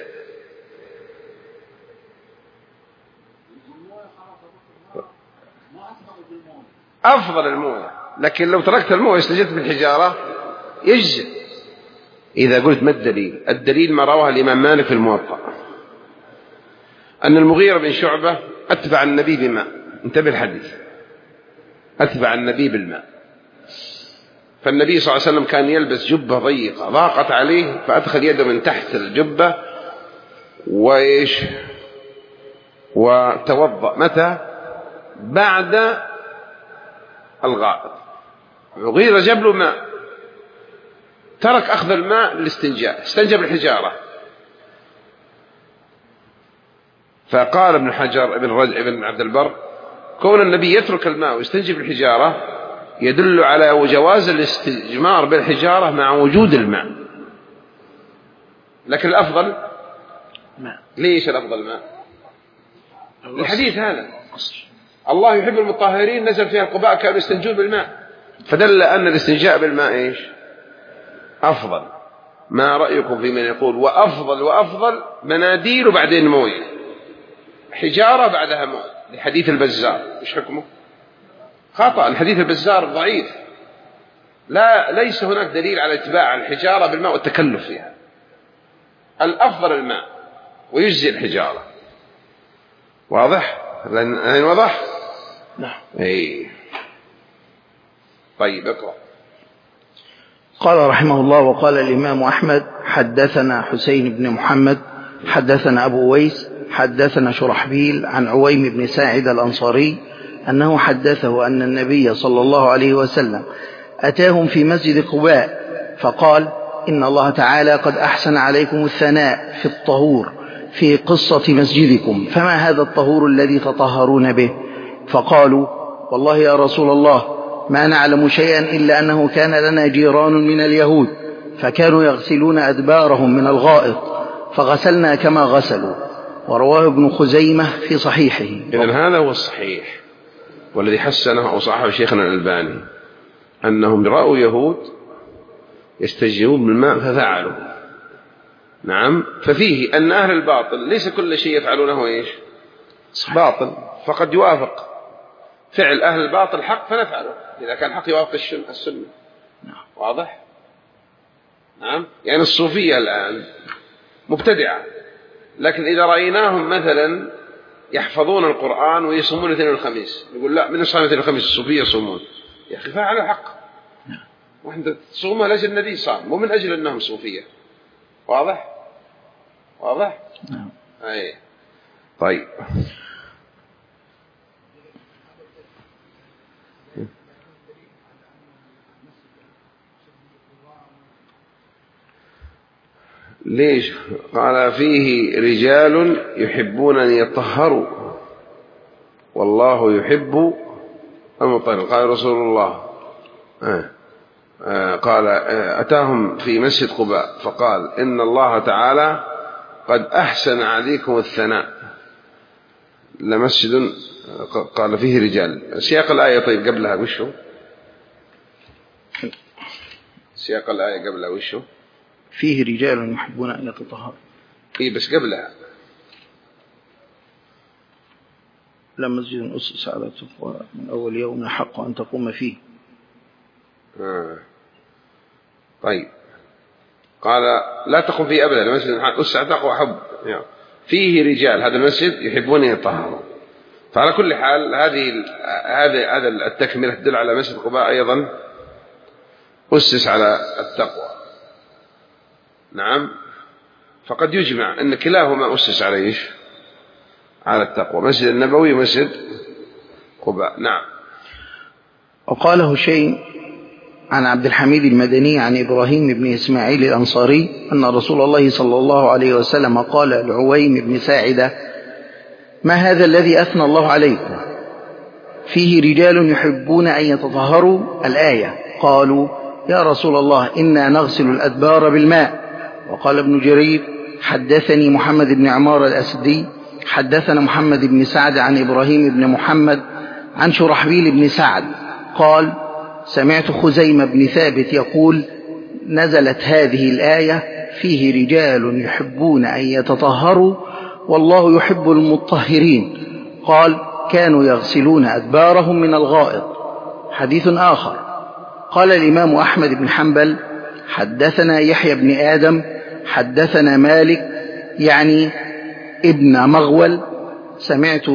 أفضل الموية، لكن لو تركت الموية استجدت بالحجارة يجزئ. إذا قلت ما الدليل؟ الدليل ما رواه الإمام مالك في الموطأ أن المغيرة بن شعبة أتبع النبي بماء. انتبه الحديث، أتبع النبي بالماء. فالنبي صلى الله عليه وسلم كان يلبس جبة ضيقة ضاقت عليه فأدخل يده من تحت الجبة وتوضأ. متى؟ بعد الغائط. المغيرة جاب له ماء، ترك أخذ الماء للاستنجاء، استنجى بالحجارة. فقال ابن حجر ابن عبد البر كون النبي يترك الماء ويستنجي بالحجارة يدل على جواز الاستجمار بالحجارة مع وجود الماء. لكن الأفضل ماء. ليش الأفضل ماء؟ الحديث هذا الله يحب المطهرين نزل فيها القباء كانوا يستنجون بالماء. فدل أن الاستنجاء بالماء إيش؟ أفضل. ما رأيكم في من يقول وأفضل مناديل وبعدين موية، حجارة بعدها موية، لحديث البزار؟ إيش حكمه؟ خطأ. الحديث البزار ضعيف، ليس هناك دليل على اتباع الحجارة بالماء والتكلف فيها. الأفضل الماء ويجزي الحجارة. واضح؟ لأن واضح؟ نعم. أي. طيب اقرأ. قال رحمه الله: وقال الإمام أحمد: حدثنا حسين بن محمد حدثنا أبو ويس حدثنا شرحبيل عن عويم بن ساعد الأنصاري أنه حدثه أن النبي صلى الله عليه وسلم أتاهم في مسجد قباء فقال: إن الله تعالى قد أحسن عليكم الثناء في الطهور في قصة مسجدكم، فما هذا الطهور الذي تطهرون به؟ فقالوا: والله يا رسول الله ما نعلم شيئا إلا أنه كان لنا جيران من اليهود فكانوا يغسلون أدبارهم من الغائط فغسلنا كما غسلوا. ورواه ابن خزيمة في صحيحه. إذن هذا هو الصحيح والذي حسنه أو صححه شيخنا الألباني، أنهم رأوا يهود يستجيبون بالماء ففعلوا. نعم. ففيه أن أهل الباطل ليس كل شيء يفعلونه إيش؟ باطل، فقد يوافق فعل أهل الباطل حق فنفعله إذا كان حق يوافق السنة. واضح؟ نعم. يعني الصوفية الآن مبتدعة، لكن إذا رأيناهم مثلا يحفظون القرآن ويصومون الاثنين والخميس، يقول لا، من يصوم الاثنين والخميس الصوفية يصومون. يا أخي فعلوا الحق، وأنت تصومها لأجل النبي صام ومن أجل أنهم صوفية. واضح؟ واضح؟ نعم. أي. طيب. ليش؟ قال فيه رجال يحبون أن يطهروا والله يحب المطهرين. قال رسول الله قال أتاهم في مسجد قباء فقال: إن الله تعالى قد أحسن عليكم الثناء لمسجد قال فيه رجال. سياق الآية طيب قبلها وشو؟ سياق الآية قبلها وشو؟ فيه رجال يحبون أن يتطهروا. إيه بس قبلها لمسجد أسس على التقوى من أول يوم حق أن تقوم فيه. طيب. قال: لا تقم فيه أبدا، المسجد أسس على التقوى حب فيه رجال، هذا المسجد يحبون أن يطهروا. فعلى كل حال هذا التكملة تدل على مسجد قباء أيضا أسس على التقوى. نعم. فقد يجمع أن كلاهما أسس على إيش؟ على التقوى، مسجد النبوي ومسجد قباء. نعم. وقال هشيم عن عبد الحميد المدني عن إبراهيم بن إسماعيل الأنصاري أن رسول الله صلى الله عليه وسلم قال لعويم بن ساعدة: ما هذا الذي أثنى الله عليكم؟ فيه رجال يحبون أن يتطهروا. الآية. قالوا: يا رسول الله إنا نغسل الأدبار بالماء. وقال ابن جرير: حدثني محمد بن عمار الأسدي حدثنا محمد بن سعد عن إبراهيم بن محمد عن شرحبيل بن سعد قال: سمعت خزيمة بن ثابت يقول: نزلت هذه الآية: فيه رجال يحبون أن يتطهروا والله يحب المطهرين. قال: كانوا يغسلون أدبارهم من الغائط. حديث آخر. قال الإمام أحمد بن حنبل: حدثنا يحيى بن آدم حدثنا مالك يعني ابن مغول سمعت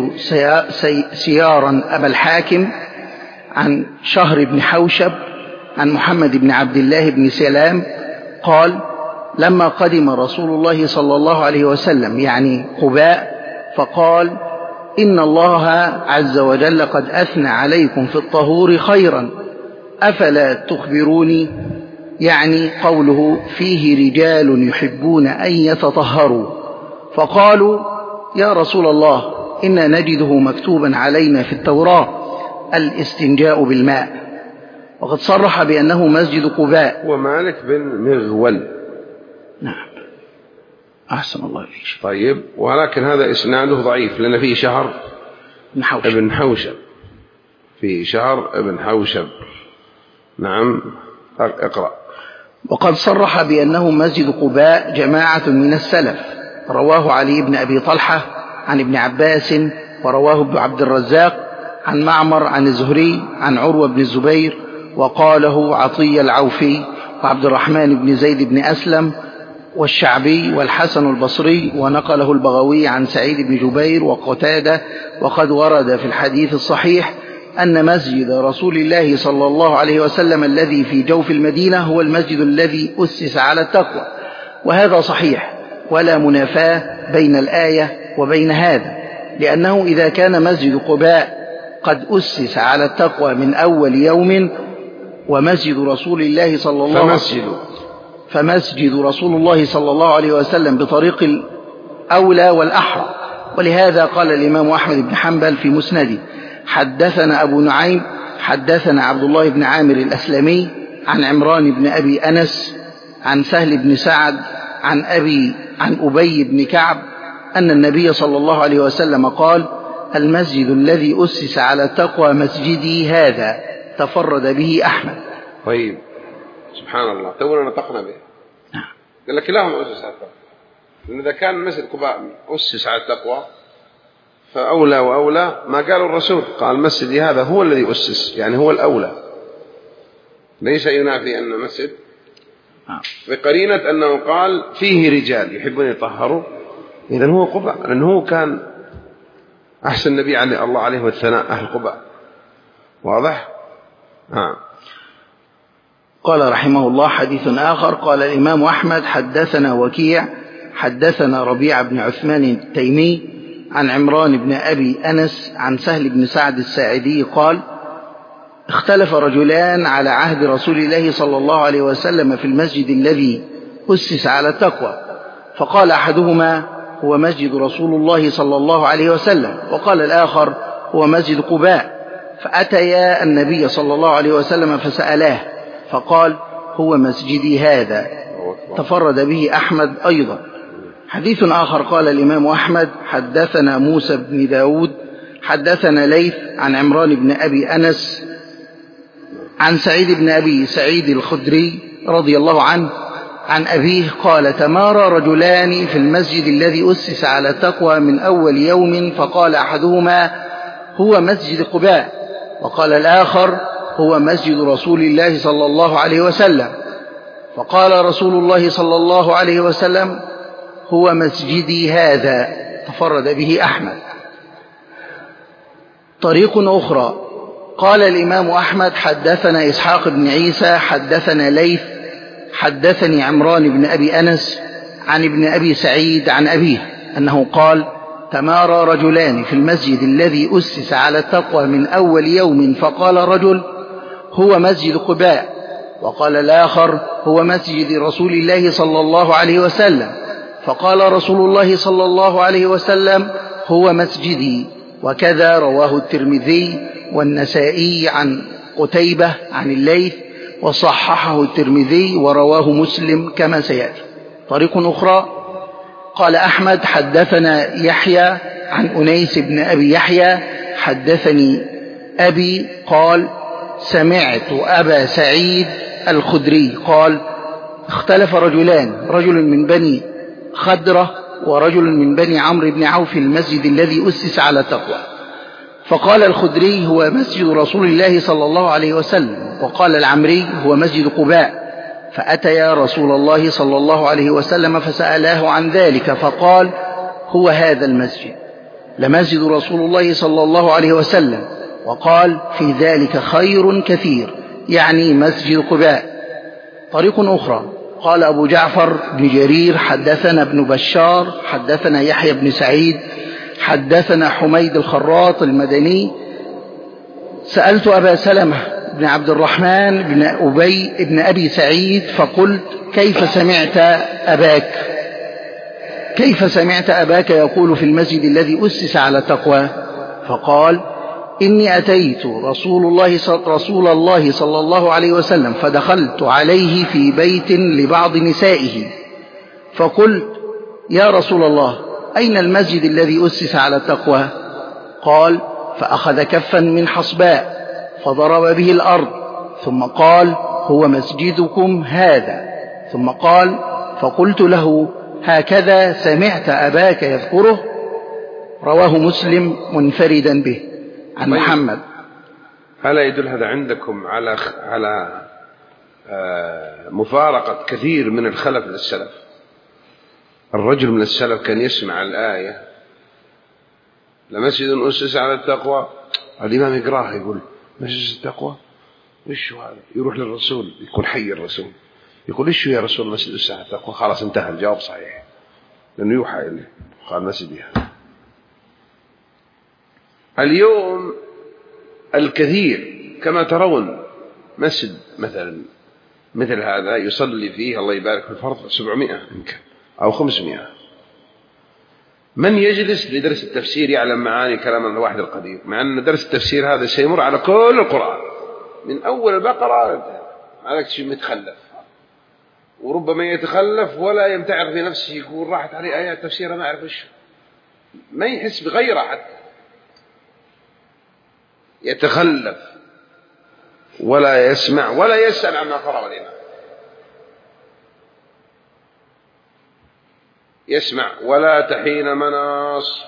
سيارا أبا الحاكم عن شهر بن حوشب عن محمد بن عبد الله بن سلام قال: لما قدم رسول الله صلى الله عليه وسلم يعني قباء فقال: إن الله عز وجل قد أثنى عليكم في الطهور خيرا أفلا تخبروني؟ يعني قوله: فيه رجال يحبون أن يتطهروا. فقالوا: يا رسول الله إنا نجده مكتوبا علينا في التوراة الاستنجاء بالماء. وقد صرح بأنه مسجد قباء. ومالك بن مغول. نعم. أحسن الله إليك. طيب. ولكن هذا إسناده ضعيف لأن فيه شهر ابن حوشب. فيه شهر ابن حوشب نعم اقرأ. وقد صرح بأنه مسجد قباء جماعة من السلف، رواه علي بن أبي طلحة عن ابن عباس، ورواه ابن عبد الرزاق عن معمر عن الزهري عن عروة بن الزبير، وقاله عطية العوفي وعبد الرحمن بن زيد بن أسلم والشعبي والحسن البصري، ونقله البغوي عن سعيد بن جبير وقتادة. وقد ورد في الحديث الصحيح أن مسجد رسول الله صلى الله عليه وسلم الذي في جوف المدينة هو المسجد الذي أسس على التقوى، وهذا صحيح ولا منافاة بين الآية وبين هذا، لأنه إذا كان مسجد قباء قد أسس على التقوى من أول يوم، ومسجد رسول الله صلى الله عليه وسلم فمسجد رسول الله صلى الله عليه وسلم بطريق الأولى والأحرى. ولهذا قال الإمام أحمد بن حنبل في مسنده: حدثنا أبو نعيم حدثنا عبد الله بن عامر الأسلمي عن عمران بن أبي أنس عن سهل بن سعد عن أبي بن كعب أن النبي صلى الله عليه وسلم قال: المسجد الذي أسس على التقوى مسجدي هذا، تفرد به أحمد. طيب، سبحان الله، تونا نطقنا به. قال لك كلاهما أسس على التقوى، لأن إذا كان مسجد قباء أسس على التقوى فأولى وأولى ما قال الرسول، قال مسجدي هذا هو الذي أسس، يعني هو الأولى، ليس ينافي أن مسجد، بقرينة أنه قال فيه رجال يحبون يطهروا، إذن هو قباء، لأنه هو كان أحسن النبي عليه الله عليه والثناء أهل قباء. واضح؟ قال رحمه الله: حديث آخر. قال الإمام أحمد: حدثنا وكيع حدثنا ربيع بن عثمان التيمي عن عمران بن أبي أنس عن سهل بن سعد الساعدي قال: اختلف رجلان على عهد رسول الله صلى الله عليه وسلم في المسجد الذي أسس على التقوى، فقال أحدهما: هو مسجد رسول الله صلى الله عليه وسلم، وقال الآخر: هو مسجد قباء. فأتيا النبي صلى الله عليه وسلم فسألاه، فقال: هو مسجدي هذا، تفرد به أحمد أيضا. حديث آخر. قال الإمام أحمد: حدثنا موسى بن داود حدثنا ليث عن عمران بن أبي أنس عن سعيد بن أبي سعيد الخدري رضي الله عنه عن أبيه قال: تمارى رجلان في المسجد الذي أسس على التقوى من أول يوم، فقال أحدهما: هو مسجد قباء، وقال الآخر: هو مسجد رسول الله صلى الله عليه وسلم. فقال رسول الله صلى الله عليه وسلم: هو مسجدي هذا، تفرد به أحمد. طريق أخرى. قال الإمام أحمد: حدثنا إسحاق بن عيسى حدثنا ليث حدثني عمران بن أبي أنس عن ابن أبي سعيد عن أبيه أنه قال: تمارى رجلان في المسجد الذي أسس على التقوى من أول يوم، فقال رجل: هو مسجد قباء، وقال الآخر: هو مسجد رسول الله صلى الله عليه وسلم. فقال رسول الله صلى الله عليه وسلم: هو مسجدي. وكذا رواه الترمذي والنسائي عن قتيبة عن الليث، وصححه الترمذي، ورواه مسلم كما سيأتي. طريق أخرى. قال أحمد: حدثنا يحيى عن أنيس بن أبي يحيى حدثني أبي قال: سمعت أبا سعيد الخدري قال: اختلف رجلان، رجل من بني خدرة ورجل من بني عمرو بن عوف في المسجد الذي أسس على التقوى، فقال الخدري: هو مسجد رسول الله صلى الله عليه وسلم، وقال العمري: هو مسجد قباء. فأتيا رسول الله صلى الله عليه وسلم فسألاه عن ذلك، فقال: هو هذا المسجد لمسجد رسول الله صلى الله عليه وسلم، وقال: في ذلك خير كثير، يعني مسجد قباء. طريق أخرى. قال أبو جعفر بن جرير حدثنا ابن بشار حدثنا يحيى بن سعيد حدثنا حميد الخراط المدني: سألت أبا سلمة بن عبد الرحمن بن أبي بن أبي سعيد فقلت: كيف سمعت أباك يقول في المسجد الذي أسس على التقوى؟ فقال: إني أتيت رسول الله صلى الله عليه وسلم، فدخلت عليه في بيت لبعض نسائه، فقلت: يا رسول الله، أين المسجد الذي أسس على التقوى؟ قال: فأخذ كفا من حصباء فضرب به الأرض، ثم قال هو مسجدكم هذا، ثم قال فقلت له هكذا سمعت أباك يذكره. رواه مسلم منفردا به عن محمد. ألا يدل هذا عندكم على مفارقة كثير من الخلف للسلف؟ الرجل من السلف كان يسمع الآية لمسجد أسس على التقوى، الإمام يقراها يقول مسجد التقوى وش هذا؟ يروح للرسول يكون حي الرسول يقول إيش يا رسول مسجد أسس على التقوى؟ خلاص انتهى الجواب صحيح لأنه يوحى إليه قال مسجدها. اليوم الكثير كما ترون مسجد مثل هذا يصلي فيه الله يبارك في الفرض 700 يمكن أو 500. من يجلس لدرس التفسير يعلم معاني كلام الواحد القدير، مع أن درس التفسير هذا سيمر على كل القرآن من أول البقرة على شيء متخلف، وربما يتخلف ولا يمتعر في نفسه يقول راحت عليه آيات تفسيرها ما أعرف إيش، ما يحس بغيره حتى يتخلف ولا يسمع ولا يسأل عما قرأ الإمام، يسمع ولا تحين مناص.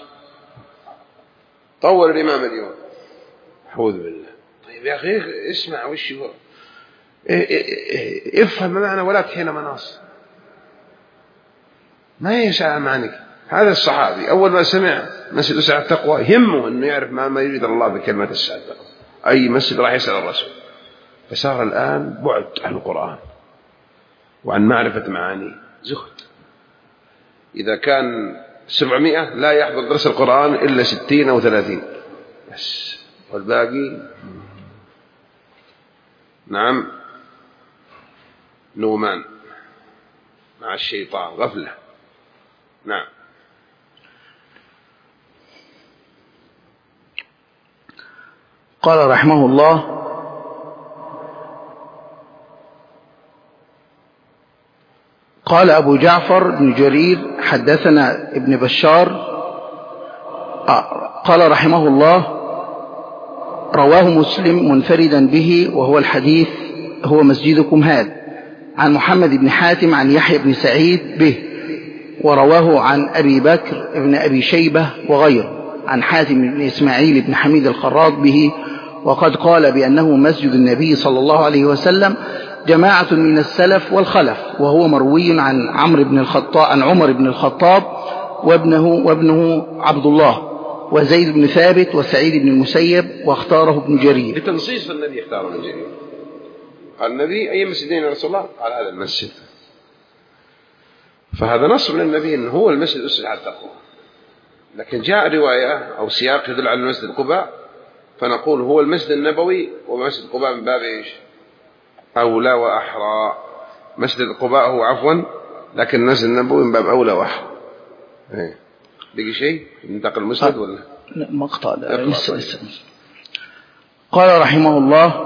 طول الإمام اليوم أعوذ بالله. طيب يا أخي اسمع وش هو افهم معنى ولا تحين مناص، ما يسأل عنك. هذا الصحابي أول ما سمع مسجد أسس على التقوى يهمه أنه يعرف ما يريد الله بكلمة أسس على التقوى، أي مسجد راح يسأل الرسول. فصار الآن بعد عن القرآن وعن معرفة معانيه، زهد. إذا كان 700 لا يحضر درس القرآن إلا 60 أو 30 بس، والباقي نعم نومان مع الشيطان غفلة. نعم. قال رحمه الله قال أبو جعفر بن جرير حدثنا ابن بشار قال رحمه الله رواه مسلم منفردا به وهو الحديث هو مسجدكم هذا، عن محمد بن حاتم عن يحيى بن سعيد به، ورواه عن أبي بكر بن أبي شيبة وغيره عن حاتم بن إسماعيل بن حميد الخراط به، وقد قال بأنه مسجد النبي صلى الله عليه وسلم جماعة من السلف والخلف، وهو مروي عن عمر بن الخطاب وابنه عبد الله وزيد بن ثابت وسعيد بن المسيب، واختاره ابن جرير. بتنصيص النبي اختاره ابن جرير، قال النبي أي مسجدين يا رسول الله؟ قال هذا المسجد. فهذا نص من النبي أنه هو المسجد أسس على التقوى. لكن جاء رواية أو سياق يدل على المسجد قباء، فنقول هو المسجد النبوي ومسجد قباء من باب إيش؟ أولى وأحرى. مسجد قباء هو عفوا، لكن المسجد النبوي من باب أولى وأحرى. بقي شيء ننتقل المسند ولا مقطع؟ قال رحمه الله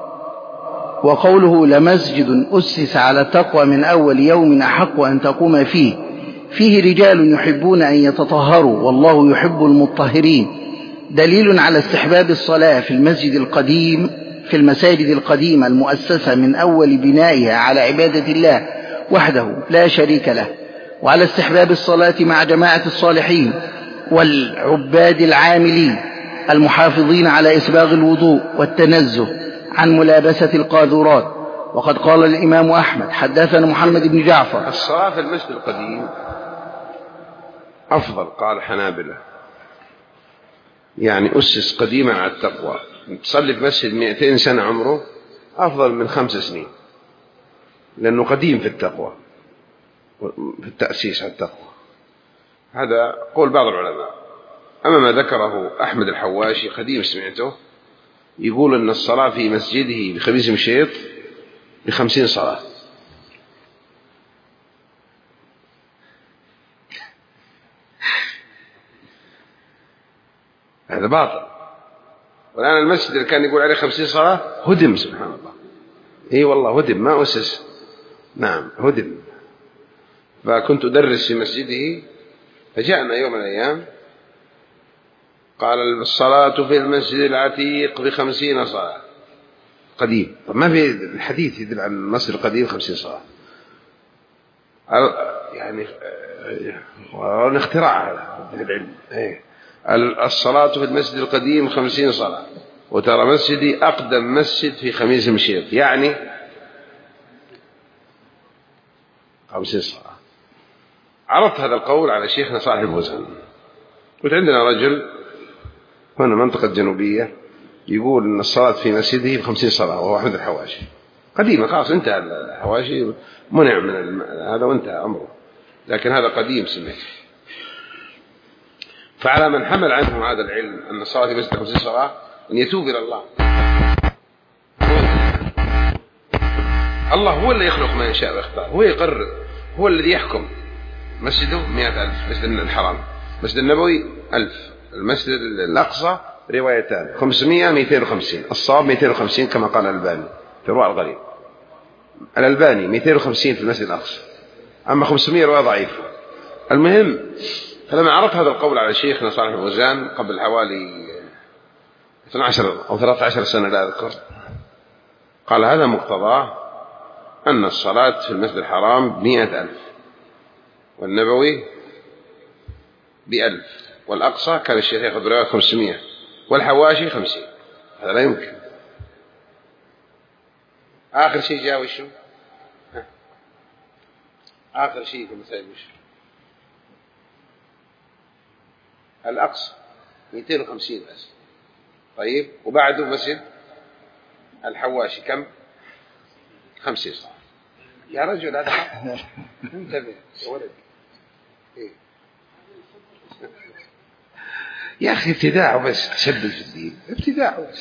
وقوله لمسجد أسس على التقوى من أول يوم أحق أن تقوم فيه رجال يحبون أن يتطهروا والله يحب المطهرين، دليل على استحباب الصلاة في المساجد القديمة المؤسسة من أول بنائها على عبادة الله وحده لا شريك له، وعلى استحباب الصلاة مع جماعة الصالحين والعباد العاملين المحافظين على إسباغ الوضوء والتنزه عن ملابسة القاذورات. وقد قال الإمام أحمد حدثنا محمد بن جعفر الصلاة في المسجد القديم أفضل، قال حنابلة، يعني أسس قديما على التقوى، تصلي في مسجد 200 سنة عمره أفضل من 5 سنين، لأنه قديم في التقوى في التأسيس على التقوى. هذا قول بعض العلماء. أما ما ذكره أحمد الحواشي قديم سمعته يقول أن الصلاة في مسجده بخميس مشيط ب50 صلاة. هذا باطل. والآن المسجد اللي كان يقول عليه 50 صلاة هدم، سبحان الله. إيه والله هدم، ما أسس. نعم هدم. فكنت أدرس في مسجده، فجاءنا يوم من الأيام قال الصلاة في المسجد العتيق ب50 صلاة. قديم. طب ما في الحديث يدل عن المسجد القديم 50 صلاة، يعني اختراع هذا العلم. الصلاة في المسجد القديم 50 صلاة، وترى مسجدي أقدم مسجد في خميس مشيط، يعني 50 صلاة. عرضت هذا القول على شيخنا صالح الفوزان، قلت عندنا رجل هنا منطقة جنوبية يقول أن الصلاة في مسجده 50 صلاة، وهو أحمد الحواشي، قديمة خلاص انتهى الحواشي، منع من هذا وانتهى أمره، لكن هذا قديم سمعت. فعلى من حمل عنه هذا العلم أن الصلاة في مسجد 50 صلاة أن يتوب إلى الله. الله هو اللي يخلق ما يشاء ويختار، هو يقرر، هو الذي يحكم. مسجده 100,000، مسجد الحرام، مسجد النبوي 1000، المسجد الأقصى روايتان 500 250، الصواب 250 كما قال الألباني في رواء الغريب. الألباني 250 في المسجد الأقصى، أما 500 رواية ضعيفة. المهم، فلما عرضت هذا القول على شيخنا صالح الفوزان قبل حوالي 12 أو 13 سنة لا أذكر، قال هذا مقتضاه أن الصلاة في المسجد الحرام 100,000، والنبوي 1000، والأقصى كان الشيخ يأخذ رواية 500، والحواشي 50. هذا لا يمكن. آخر شيء جاء وشو؟ آخر شيء في المسائل وشو؟ الأقصى 250 بس. طيب، وبعده مسجد الحواشي كم؟ 50 صار. يا رجل هذا انتبه يا ولد. إيه؟ يا أخي ابتداع بس، تشبه في الدين، ابتداع بس،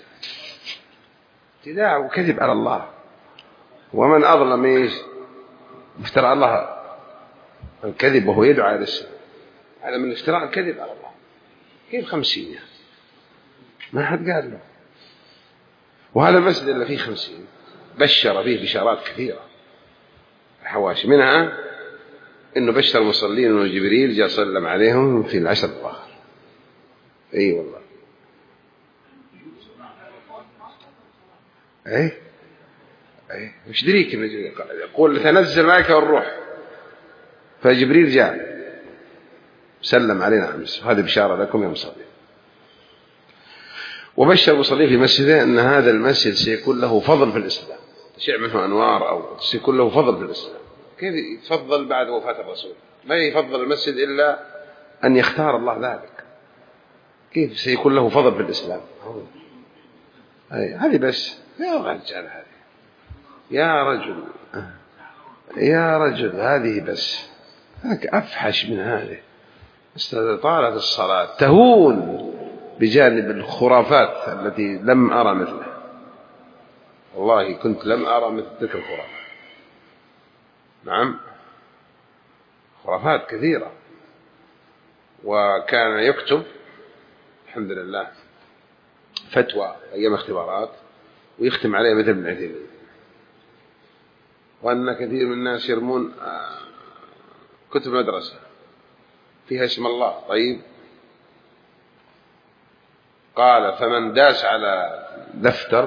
ابتداع وكذب على الله. ومن أظلم إيش افترى الله الكذب وهو يدعو على السنة، هذا من افتراء الكذب على الله. كيف 50 ما حد قال له. وهذا المسجد اللي فيه 50 بشر فيه بشارات كثيرة الحواشي، منها إنه بشر المصلين إنه جبريل جاء سلم عليهم في العشر الأواخر. أي والله. أي مش دريك إنه يقول تنزل ملائكة والروح، فجبريل جاء سلم علينا أمس، وهذه بشارة لكم يا مصلين. وبشر المصلين في مسجده أن هذا المسجد سيكون له فضل في الإسلام، تشع منه أنوار، أو سيكون له فضل في الإسلام. كيف يتفضل بعد وفاة الرسول؟ ما يفضل المسجد إلا أن يختار الله ذلك. كيف سيكون له فضل في الإسلام؟ هذه بس يا رجال، هذه يا رجل هذه بس، أفحش من هذه. استطالت الصلاة تهون بجانب الخرافات التي لم أرى مثلها، والله كنت لم أرى مثل تلك الخرافات. نعم، خرافات كثيرة. وكان يكتب الحمد لله فتوى أيام اختبارات ويختم عليها مثل ابن عثيمين، وأن كثير من الناس يرمون كتب مدرسة فيها اسم الله. طيب، قال فمن داس على دفتر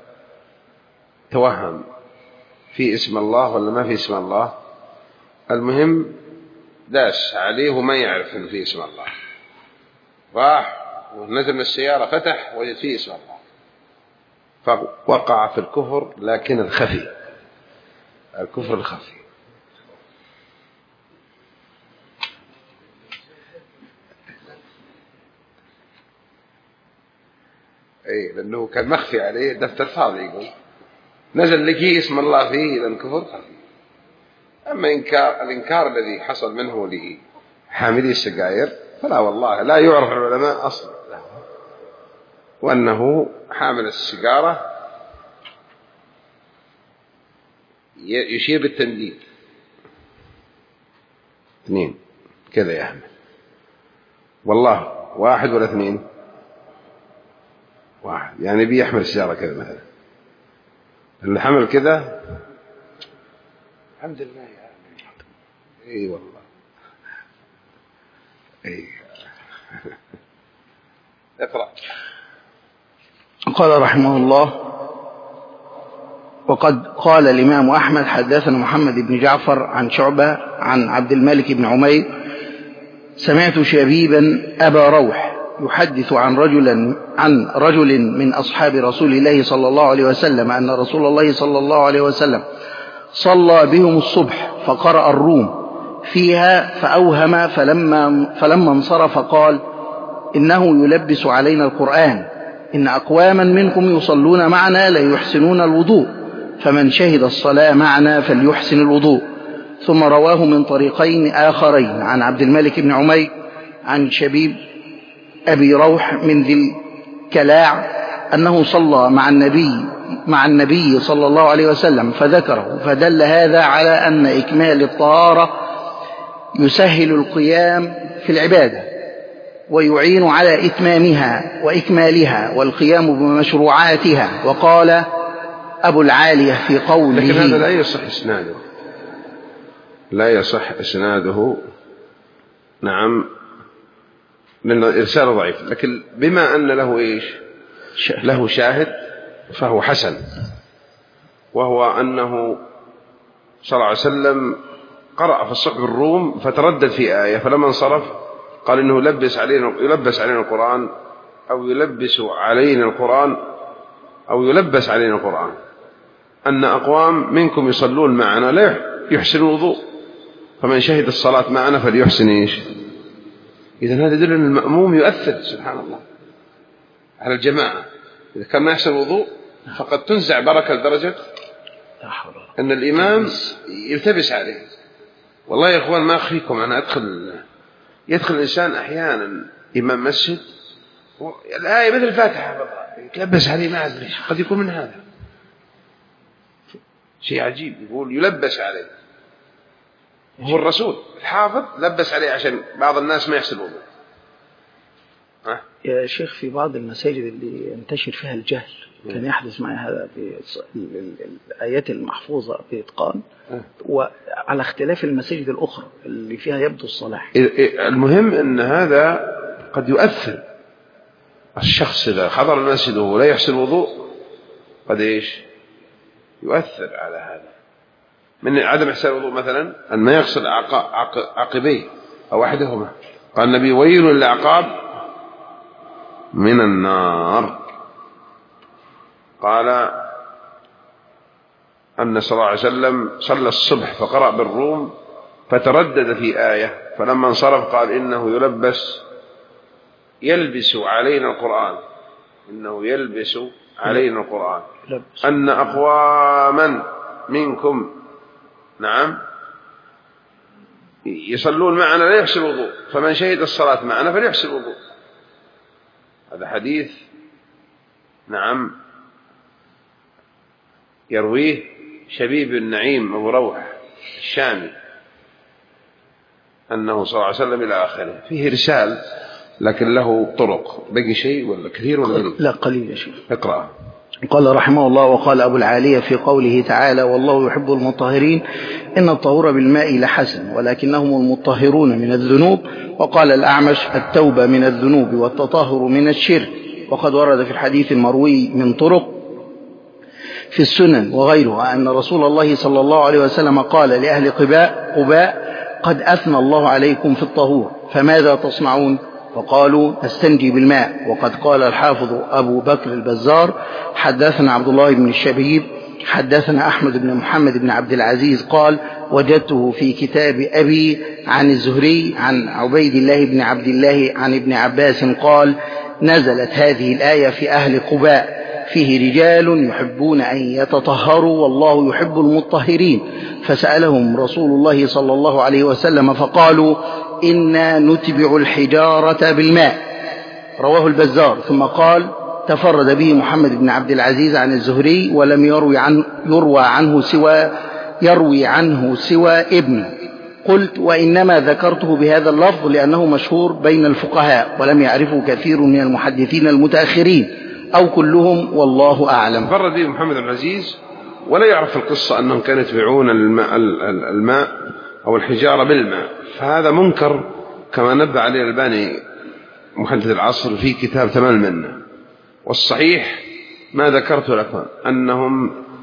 توهم في اسم الله ولا ما في اسم الله، المهم داس عليه وما يعرف أنه في اسم الله، راح ونزل من السيارة فتح وجد فيه اسم الله، فوقع في الكفر، لكن الخفي، الكفر الخفي. لأنه كان مخفي عليه دفتر فاضي، يقول نزل لك اسم الله فيه، إذا الكفر خفي. أما الإنكار الذي حصل منه لحاملي السجائر فلا، والله لا يعرف العلماء أصلا، وأنه حامل السجارة يشير بالتنديد 2 كذا يحمل، والله 1 ولا 2، 1 يعني بيحمل السيارة كذا مثلا، اللي حمل كذا الحمد لله يعني. اي والله. اي اقرأ. قال رحمه الله: وقد قال الإمام أحمد حدثنا محمد بن جعفر عن شعبة عن عبد الملك بن عمير سمعت شبيبا أبا روح يحدث عن رجل من أصحاب رسول الله صلى الله عليه وسلم أن رسول الله صلى الله عليه وسلم صلى بهم الصبح فقرأ الروم فيها فأوهم فلما انصرف قال إنه يلبس علينا القرآن إن أقواما منكم يصلون معنا لا يحسنون الوضوء فمن شهد الصلاة معنا فليحسن الوضوء. ثم رواه من طريقين آخرين عن عبد الملك بن عمير عن شبيب أبي روح من ذي الكلاع أنه صلى مع النبي صلى الله عليه وسلم فذكره، فدل هذا على أن إكمال الطهارة يسهل القيام في العبادة ويعين على إتمامها وإكمالها والقيام بمشروعاتها. وقال أبو العالية في قوله لكن هذا لا يصح إسناده نعم لأن الإرسال ضعيف، لكن بما أن له له شاهد فهو حسن، وهو أنه صلى الله عليه وسلم قرأ في الصحف الروم فتردد في آية فلما انصرف قال إنه يلبس علينا القرآن أو يلبس علينا القرآن أن أقوام منكم يصلون معنا لا يحسن الوضوء فمن شهد الصلاة معنا فليحسن إذن هذا يدل أن المأموم يؤثر سبحان الله على الجماعة. إذا كان ما يحسن الوضوء فقد تنزع بركة لدرجة أن الإمام يلتبس عليه. والله يا إخوان ما أخفيكم أنا يدخل الإنسان أحيانا إمام مسجد الآية مثل الفاتحة يتلبس عليه ما أدري قد يكون من هذا شيء عجيب. يقول يلبس عليه هو الرسول الحافظ لبس عليه عشان بعض الناس ما يحسن الوضوء. يا شيخ في بعض المساجد اللي ينتشر فيها الجهل كان يحدث معي هذا في الآيات المحفوظة بإتقان وعلى اختلاف المساجد الأخرى اللي فيها يبدو الصلاح. المهم أن هذا قد يؤثر الشخص إذا حضر المسجد ولا يحسن الوضوء قد يؤثر على هذا من عدم إحسان الوضوء مثلا أن ما يغسل عقبيه أو أحدهما. قال النبي ويل للأعقاب من النار. قال أن صلى الله عليه وسلم صلى الصبح فقرأ بالروم فتردد في آية فلما انصرف قال إنه يلبس علينا القرآن أن أقواما منكم نعم يصلون معنا لا يحسن الوضوء فمن شهد الصلاة معنا فليحسن الوضوء. هذا حديث نعم يرويه شبيب النعيم أبو روح الشامي أنه صلى الله عليه وسلم إلى آخره. فيه رسال لكن له طرق. بقي شيء ولا كثير ولا لا قليل يا شيخ. اقرأ. قال رحمه الله وقال أبو العالية في قوله تعالى والله يحب المطهرين إن الطهور بالماء لحسن ولكنهم المطهرون من الذنوب. وقال الأعمش التوبة من الذنوب والتطهر من الشرك. وقد ورد في الحديث المروي من طرق في السنن وغيرها أن رسول الله صلى الله عليه وسلم قال لأهل قباء قد أثنى الله عليكم في الطهور فماذا تصنعون؟ فقالوا نستنجي بالماء. وقد قال الحافظ أبو بكر البزار حدثنا عبد الله بن الشبيب حدثنا أحمد بن محمد بن عبد العزيز قال وجدته في كتاب أبي عن الزهري عن عبيد الله بن عبد الله عن ابن عباس قال نزلت هذه الآية في أهل قباء فيه رجال يحبون أن يتطهروا والله يحب المطهرين فسألهم رسول الله صلى الله عليه وسلم فقالوا إنا نتبع الحجارة بالماء. رواه البزار. ثم قال تفرد به محمد بن عبد العزيز عن الزهري ولم يروي عنه سوى ابن. قلت وإنما ذكرته بهذا اللفظ لأنه مشهور بين الفقهاء ولم يعرفه كثير من المحدثين المتأخرين أو كلهم والله أعلم. تفرد به محمد بن العزيز ولا يعرف القصة أنهم كانوا يتبعون الماء أو الحجارة بالماء فهذا منكر كما نبه عليه الألباني محدث العصر في كتاب تمام المنة. والصحيح ما ذكرت لكم أنهم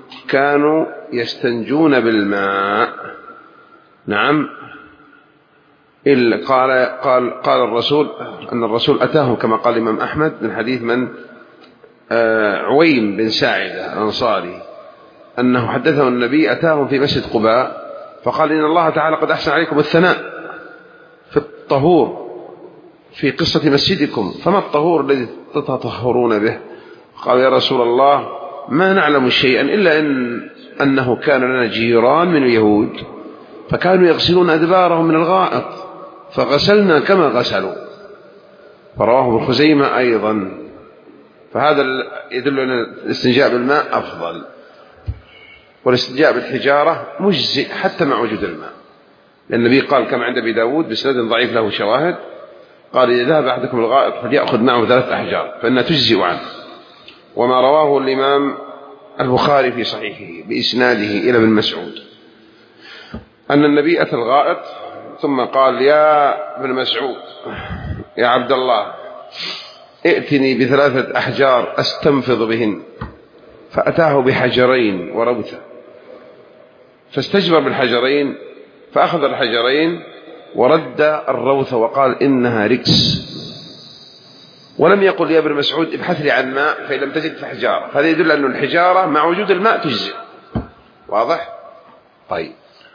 كانوا يستنجون بالماء. نعم. إلا قال الرسول أن الرسول أتاهم كما قال الإمام أحمد من حديث من عويم بن ساعدة الأنصاري أنه حدثه النبي أتاهم في مسجد قباء فقال إن الله تعالى قد أحسن عليكم الثناء في الطهور في قصة مسجدكم، فما الطهور الذي تتطهرون به؟ قال يا رسول الله ما نعلم شيئا إلا أنه كان لنا جيران من اليهود فكانوا يغسلون أدبارهم من الغائط فغسلنا كما غسلوا. فرواه ابن خزيمة أيضا. فهذا يدل أن الاستنجاء بالماء أفضل، والاستنجاء بالحجارة مجزئ حتى مع وجود الماء، لأن النبي قال كما عند أبي داود بسند ضعيف له شواهد قال إذا ذهب أحدكم الغائط فليأخذ معه 3 أحجار فإنها تجزئ عنه. وما رواه الإمام البخاري في صحيحه بإسناده إلى ابن مسعود أن النبي أتى الغائط ثم قال يا ابن مسعود يا عبد الله ائتني ب3 أحجار أستنفض بهن، فأتاه بحجرين وروثة فاستجبر بالحجرين فأخذ الحجرين ورد الروثة وقال إنها ركس، ولم يقل يا ابن مسعود ابحث لي عن ماء فإن لم تجد فحجارة. هذا يدل أن الحجارة مع وجود الماء تجزئ. واضح؟ طيب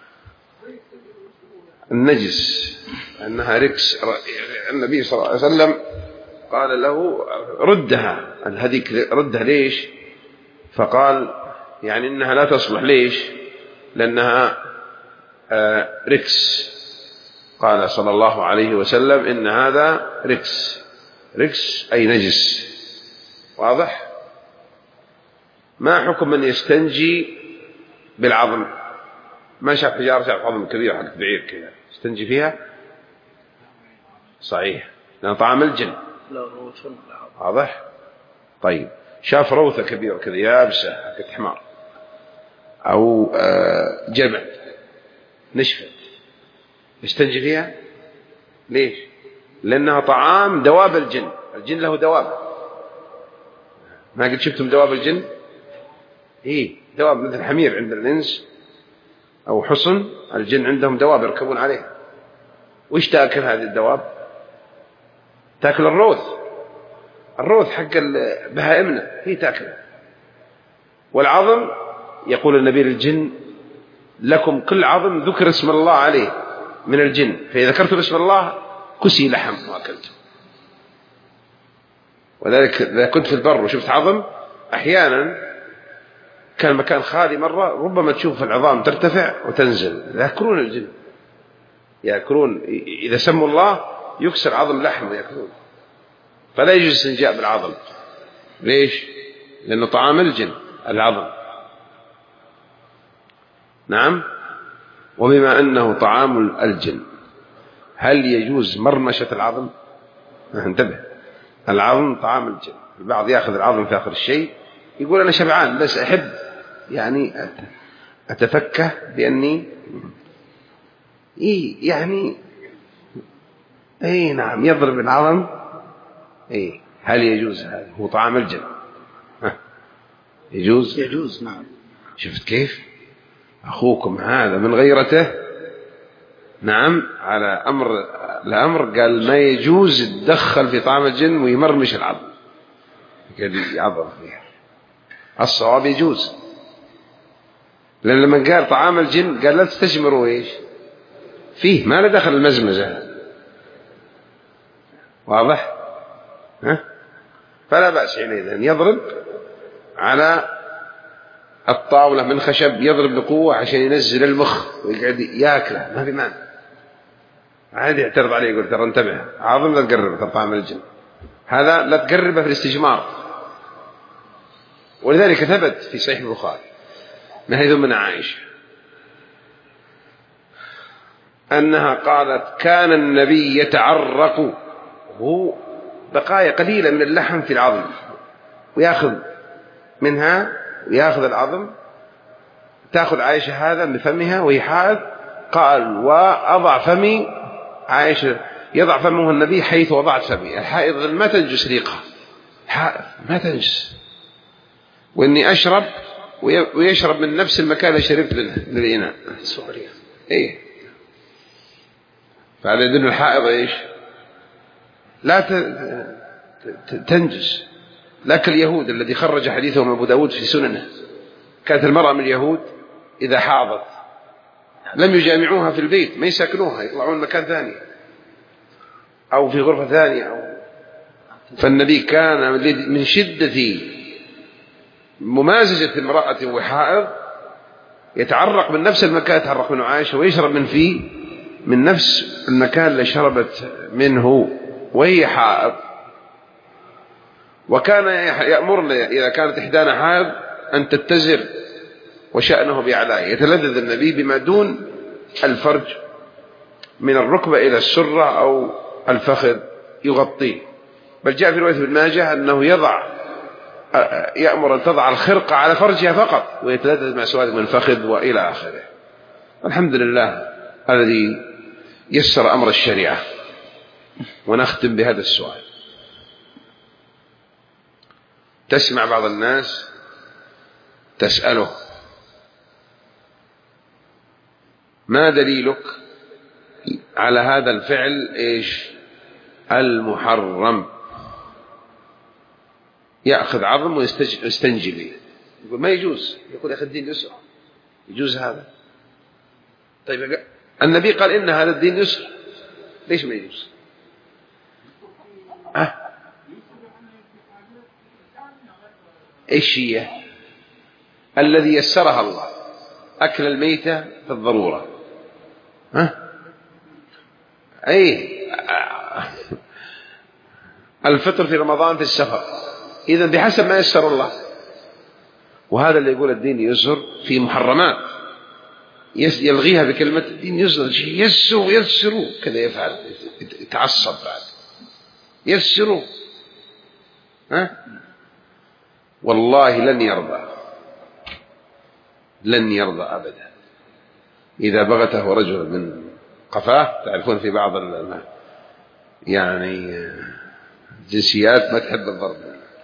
النجس أنها ركس، النبي صلى الله عليه وسلم قال له ردها، هذيك ردها ليش؟ فقال يعني إنها لا تصلح. ليش؟ لأنها ركس. قال صلى الله عليه وسلم إن هذا ركس، ركس أي نجس. واضح؟ ما حكم من يستنجي بالعظم؟ ما شاف حجارة شاف عظم كبير حق بعير كذا يستنجي فيها؟ صحيح لأن طعام الجن. واضح؟ طيب شاف روثة كبيرة كذا يابسة حقت حمار أو جمل نشفت يستنجي فيها؟ ليش؟ لأنها طعام دواب الجن. الجن له دواب. ما قد شفتم دواب الجن؟ إيه دواب مثل الحمير عند الإنس أو حصن، الجن عندهم دواب يركبون عليها. وإيش تأكل هذه الدواب؟ تأكل الروث حق بهائمنا هي تأكلها. والعظم يقول النبي للجن لكم كل عظم ذكر اسم الله عليه من الجن، فإذا ذكرتم اسم الله كسي لحم وأكلته. وذلك إذا كنت في البر وشفت عظم أحيانا كان مكان خالي مرة ربما تشوف العظام ترتفع وتنزل. يأكلون الجن، يأكلون إذا سموا الله يكسر عظم لحم ويأكلون. فلا يجوز الاستنجاء بالعظم. ليش؟ لأنه طعام الجن العظم. نعم. وبما أنه طعام الجن هل يجوز مرمشة العظم؟ انتبه، العظم طعام الجن. البعض يأخذ العظم في آخر الشيء يقول أنا شبعان بس أحب يعني أتفكه بأني يعني نعم يضرب العظم. هل يجوز هذا؟ هو طعام الجن. يجوز نعم. شفت كيف أخوكم هذا من غيرته؟ نعم على الأمر قال ما يجوز يتدخل في طعام الجن ويمرمش العظم، قال يعظم فيها. الصواب يجوز، لأن لما قال طعام الجن قال لا تستجمروا إيش فيه، ما له دخل المزمزة. واضح؟ فلا بأس حينئذ أن يضرب على الطاولة من خشب، يضرب بقوة عشان ينزل المخ ويقعد ياكله، ما في مانع. عادي يعترض عليه يقول ترى انتبه عظم لا تقرب طعام الجن، هذا لا تقربه في الاستجمار. ولذلك ثبت في صحيح البخاري من حديث من عائشة أنها قالت كان النبي يتعرق هو بقايا قليلة من اللحم في العظم ويأخذ منها ويأخذ العظم، تأخذ عائشة هذا بفمها وهي حائض. قال وأضع فمي، عائشة يضع فمه النبي حيث وضعت فمي. الحائض ما تنجس ريقها، حائض ما تنجس. وإني أشرب ويشرب من نفس المكان اللي شربت منه من الإناء. إيه، فهذا يدل الحائض إيش؟ لا تنجس. لكن اليهود الذي خرج حديثهم أبو داود في سننه، كانت المرأة من اليهود إذا حاضت لم يجامعوها في البيت، ما يسكنوها، يطلعون مكان ثاني أو في غرفة ثانية فالنبي كان من شدة ممازجة امرأة وحائض يتعرق من نفس المكان يتعرق منه عائشة، ويشرب من فيه من نفس المكان اللي شربت منه وهي حائض. وكان يأمرنا إذا كانت إحدانا حائض أن تتزر وشأنه بأعلاه، يتلذذ النبي بما دون الفرج من الركبة إلى السرة أو الفخذ يغطيه. بل جاء في رواية ابن ماجه أنه يأمر أن تضع الخرقة على فرجها فقط ويتلذذ مع سواد من الفخذ وإلى آخره. الحمد لله الذي يسر أمر الشريعة. ونختم بهذا السؤال. تسمع بعض الناس تسأله: ما دليلك على هذا الفعل إيش المحرم؟ يأخذ عظم ويستنجي به، يقول ما يجوز، يقول يا أخي الدين يسر، يجوز هذا؟ طيب النبي قال إن هذا الدين يسر، ليش ما يجوز؟ إيش هي الذي يسرها الله؟ أكل الميتة في الضرورة، الفطر في رمضان في السفر، إذن بحسب ما يسر الله. وهذا اللي يقول الدين يسر في محرمات يلغيها بكلمة الدين يسر، يسروا كذا، يفعل يتعصب بعد يسروا. والله لن يرضى أبدا إذا بغته رجل من قفاه. تعرفون في بعض يعني جنسيات ما تحب الضرب،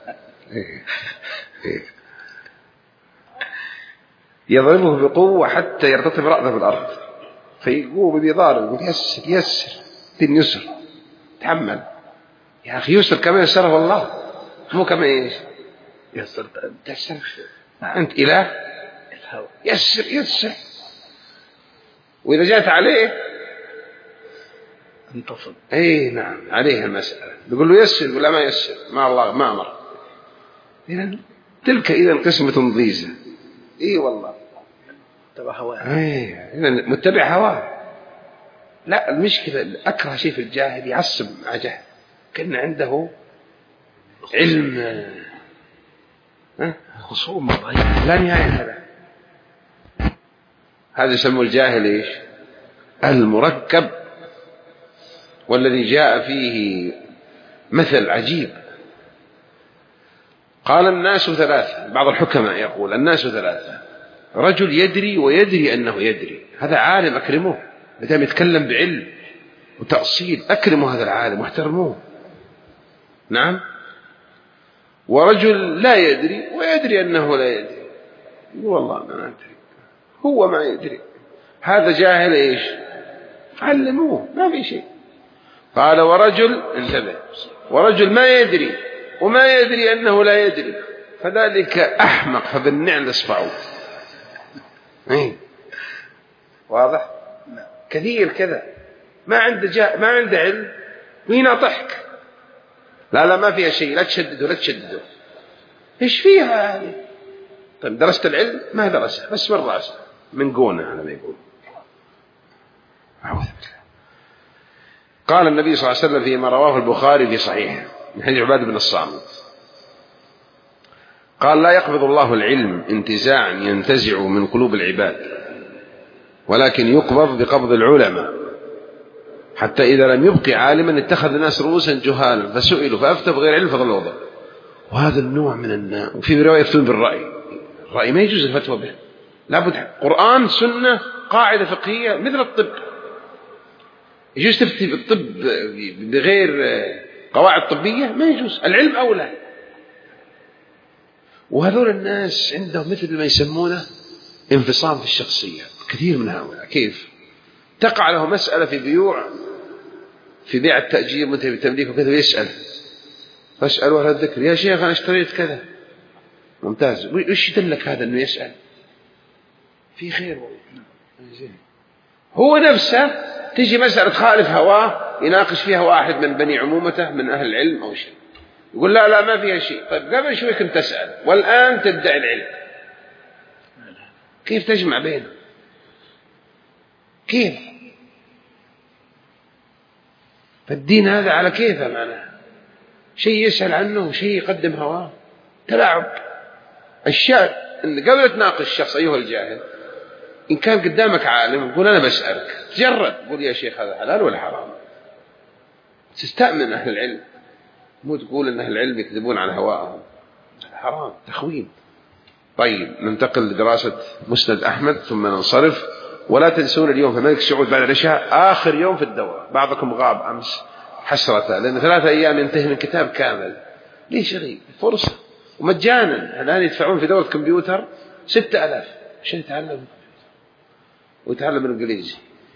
يضربه بقوة حتى يرتطم رأسه في الأرض، فيقوم بيضارب يقول يسر دين يسر، تحمل يا أخي، يسر كما يسره الله، مو كما إيش يسر أنت إله يسر. وإذا جاءت عليه انتصب. نعم عليه المسألة، بيقول له يسر ولا ما يسر، ما الله ما أمر. إذن تلك قسمة ضيزة. والله متبع هواه. إذن متبع هواه. لا، المشكلة أكره شيء في الجاهل يعصب مع جهل، كأن عنده علم خصومة لا نهاية. هذا يسمى الجاهل إيش؟ المركب، والذي جاء فيه مثل عجيب. قال الناس ثلاثة، بعض الحكماء يقول الناس ثلاثة: رجل يدري ويدري أنه يدري، هذا عالم أكرموه، بدأ يتكلم بعلم وتأصيل، أكرموا هذا العالم واحترموه. نعم. ورجل لا يدري ويدري أنه لا يدري، والله ما أدري، هو ما يدري، هذا جاهل إيش؟ علموه، ما في شيء. قال ورجل، انتبه، ورجل ما يدري وما يدري أنه لا يدري، فذلك أحمق فبالنعل اصبعوا. واضح؟ كثير كذا، ما عنده علم ويناطحك. لا ما فيها شيء، لا تشددوا. إيش فيها هذه؟ طيب درست العلم؟ ما درسه، بس من رأسه من قونه على ما يقول. أعوذ بالله. قال النبي صلى الله عليه وسلم فيما رواه البخاري في صحيحه من حديث عبادة بن الصامت قال: لا يقبض الله العلم انتزاعا ينتزع من قلوب العباد، ولكن يقبض بقبض العلماء، حتى إذا لم يبقي عالما اتخذ الناس رؤوسا جهالا فسئلوا فأفتوا بغير علم فضلوا وضع. وهذا النوع من الناس. وفي رواية يفتون بالرأي، الرأي ما يجوز الفتوى به، لابد قرآن سنة قاعدة فقهية مثل الطب. يجوز تفتي بالطب بغير قواعد طبية؟ ما يجوز، العلم أولى. وهذول الناس عندهم مثل ما يسمونه انفصام في الشخصية. كثير من هؤلاء كيف تقع له مسألة في بيع التأجير منتهي بالتمليك وكذا، يسأل فاسألوا أهل الذكر يا شيخ أنا اشتريت كذا. ممتاز. وش يدلك هذا أنه يسأل؟ في خير والله. هو نفسه تجي مسألة خالف هواه يناقش فيها واحد من بني عمومته من أهل العلم أو شيء، يقول لا لا ما فيها شيء. طيب قبل شوي كنت تسأل والآن تدعي العلم. كيف تجمع بينه؟ كيف؟ فالدين هذا على كيفه معناه، شيء يسأل عنه وشيء يقدم هواه، تلاعب. الشاهد إن قبل تناقش الشخص أيها الجاهل إن كان قدامك عالم قول أنا بسألك، تجرد قول يا شيخ هذا حلال ولا حرام، تستأمن أهل العلم، مو تقول أن أهل العلم يكذبون على هواءهم، حرام تخوين. طيب ننتقل لدراسة مسند أحمد ثم ننصرف. ولا تنسون اليوم في ملك سعود بعد العشاء آخر يوم في الدورة. بعضكم غاب أمس حسرة لأن 3 أيام ينتهي من كتاب كامل. ليش غيب؟ فرصة ومجانا. الآن يدفعون في دورة كمبيوتر 6000 عشان يتعلم ويتعلم الإنجليزي،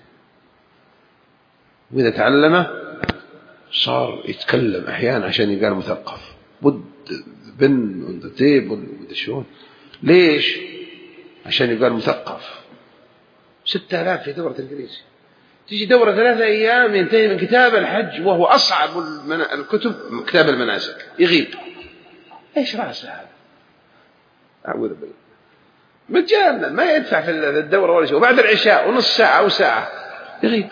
وإذا تعلمه صار يتكلم أحيانا عشان يقال مثقف بن وندتيب ودشون. ليش؟ عشان يقال مثقف. 6000 في دورة الإنجليزي. تيجي دورة 3 أيام ينتهي من كتاب الحج وهو أصعب الكتب كتاب المناسك، يغيب. إيش رأسه هذا؟ أعوذ بالله. مجانا ما يدفع في الدورة ولا شيء، وبعد العشاء ونص ساعة أو ساعة يغيب.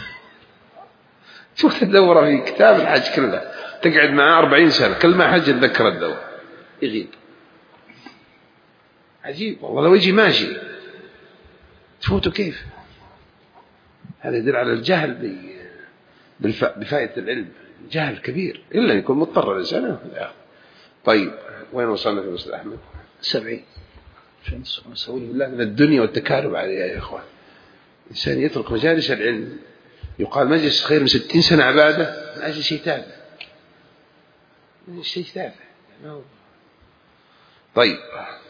شوف الدورة في كتاب الحج كله تقعد معه 40 سنة كل ما حج يتذكر الدورة يغيب. عجيب والله. لو يجي ماشي تفوته كيف؟ هذا يدل على الجهل بفائدة العلم، جهل كبير إلا يكون مضطر الإنسان. طيب وين وصلنا في مسند أحمد؟ 70. نسأل بالله من الدنيا والتكالب عليها يا إخوان. إنسان يترك مجالس العلم، يقال مجلس خير من 60 سنة عبادة من أجل شيء تافه، من شيء تافه. طيب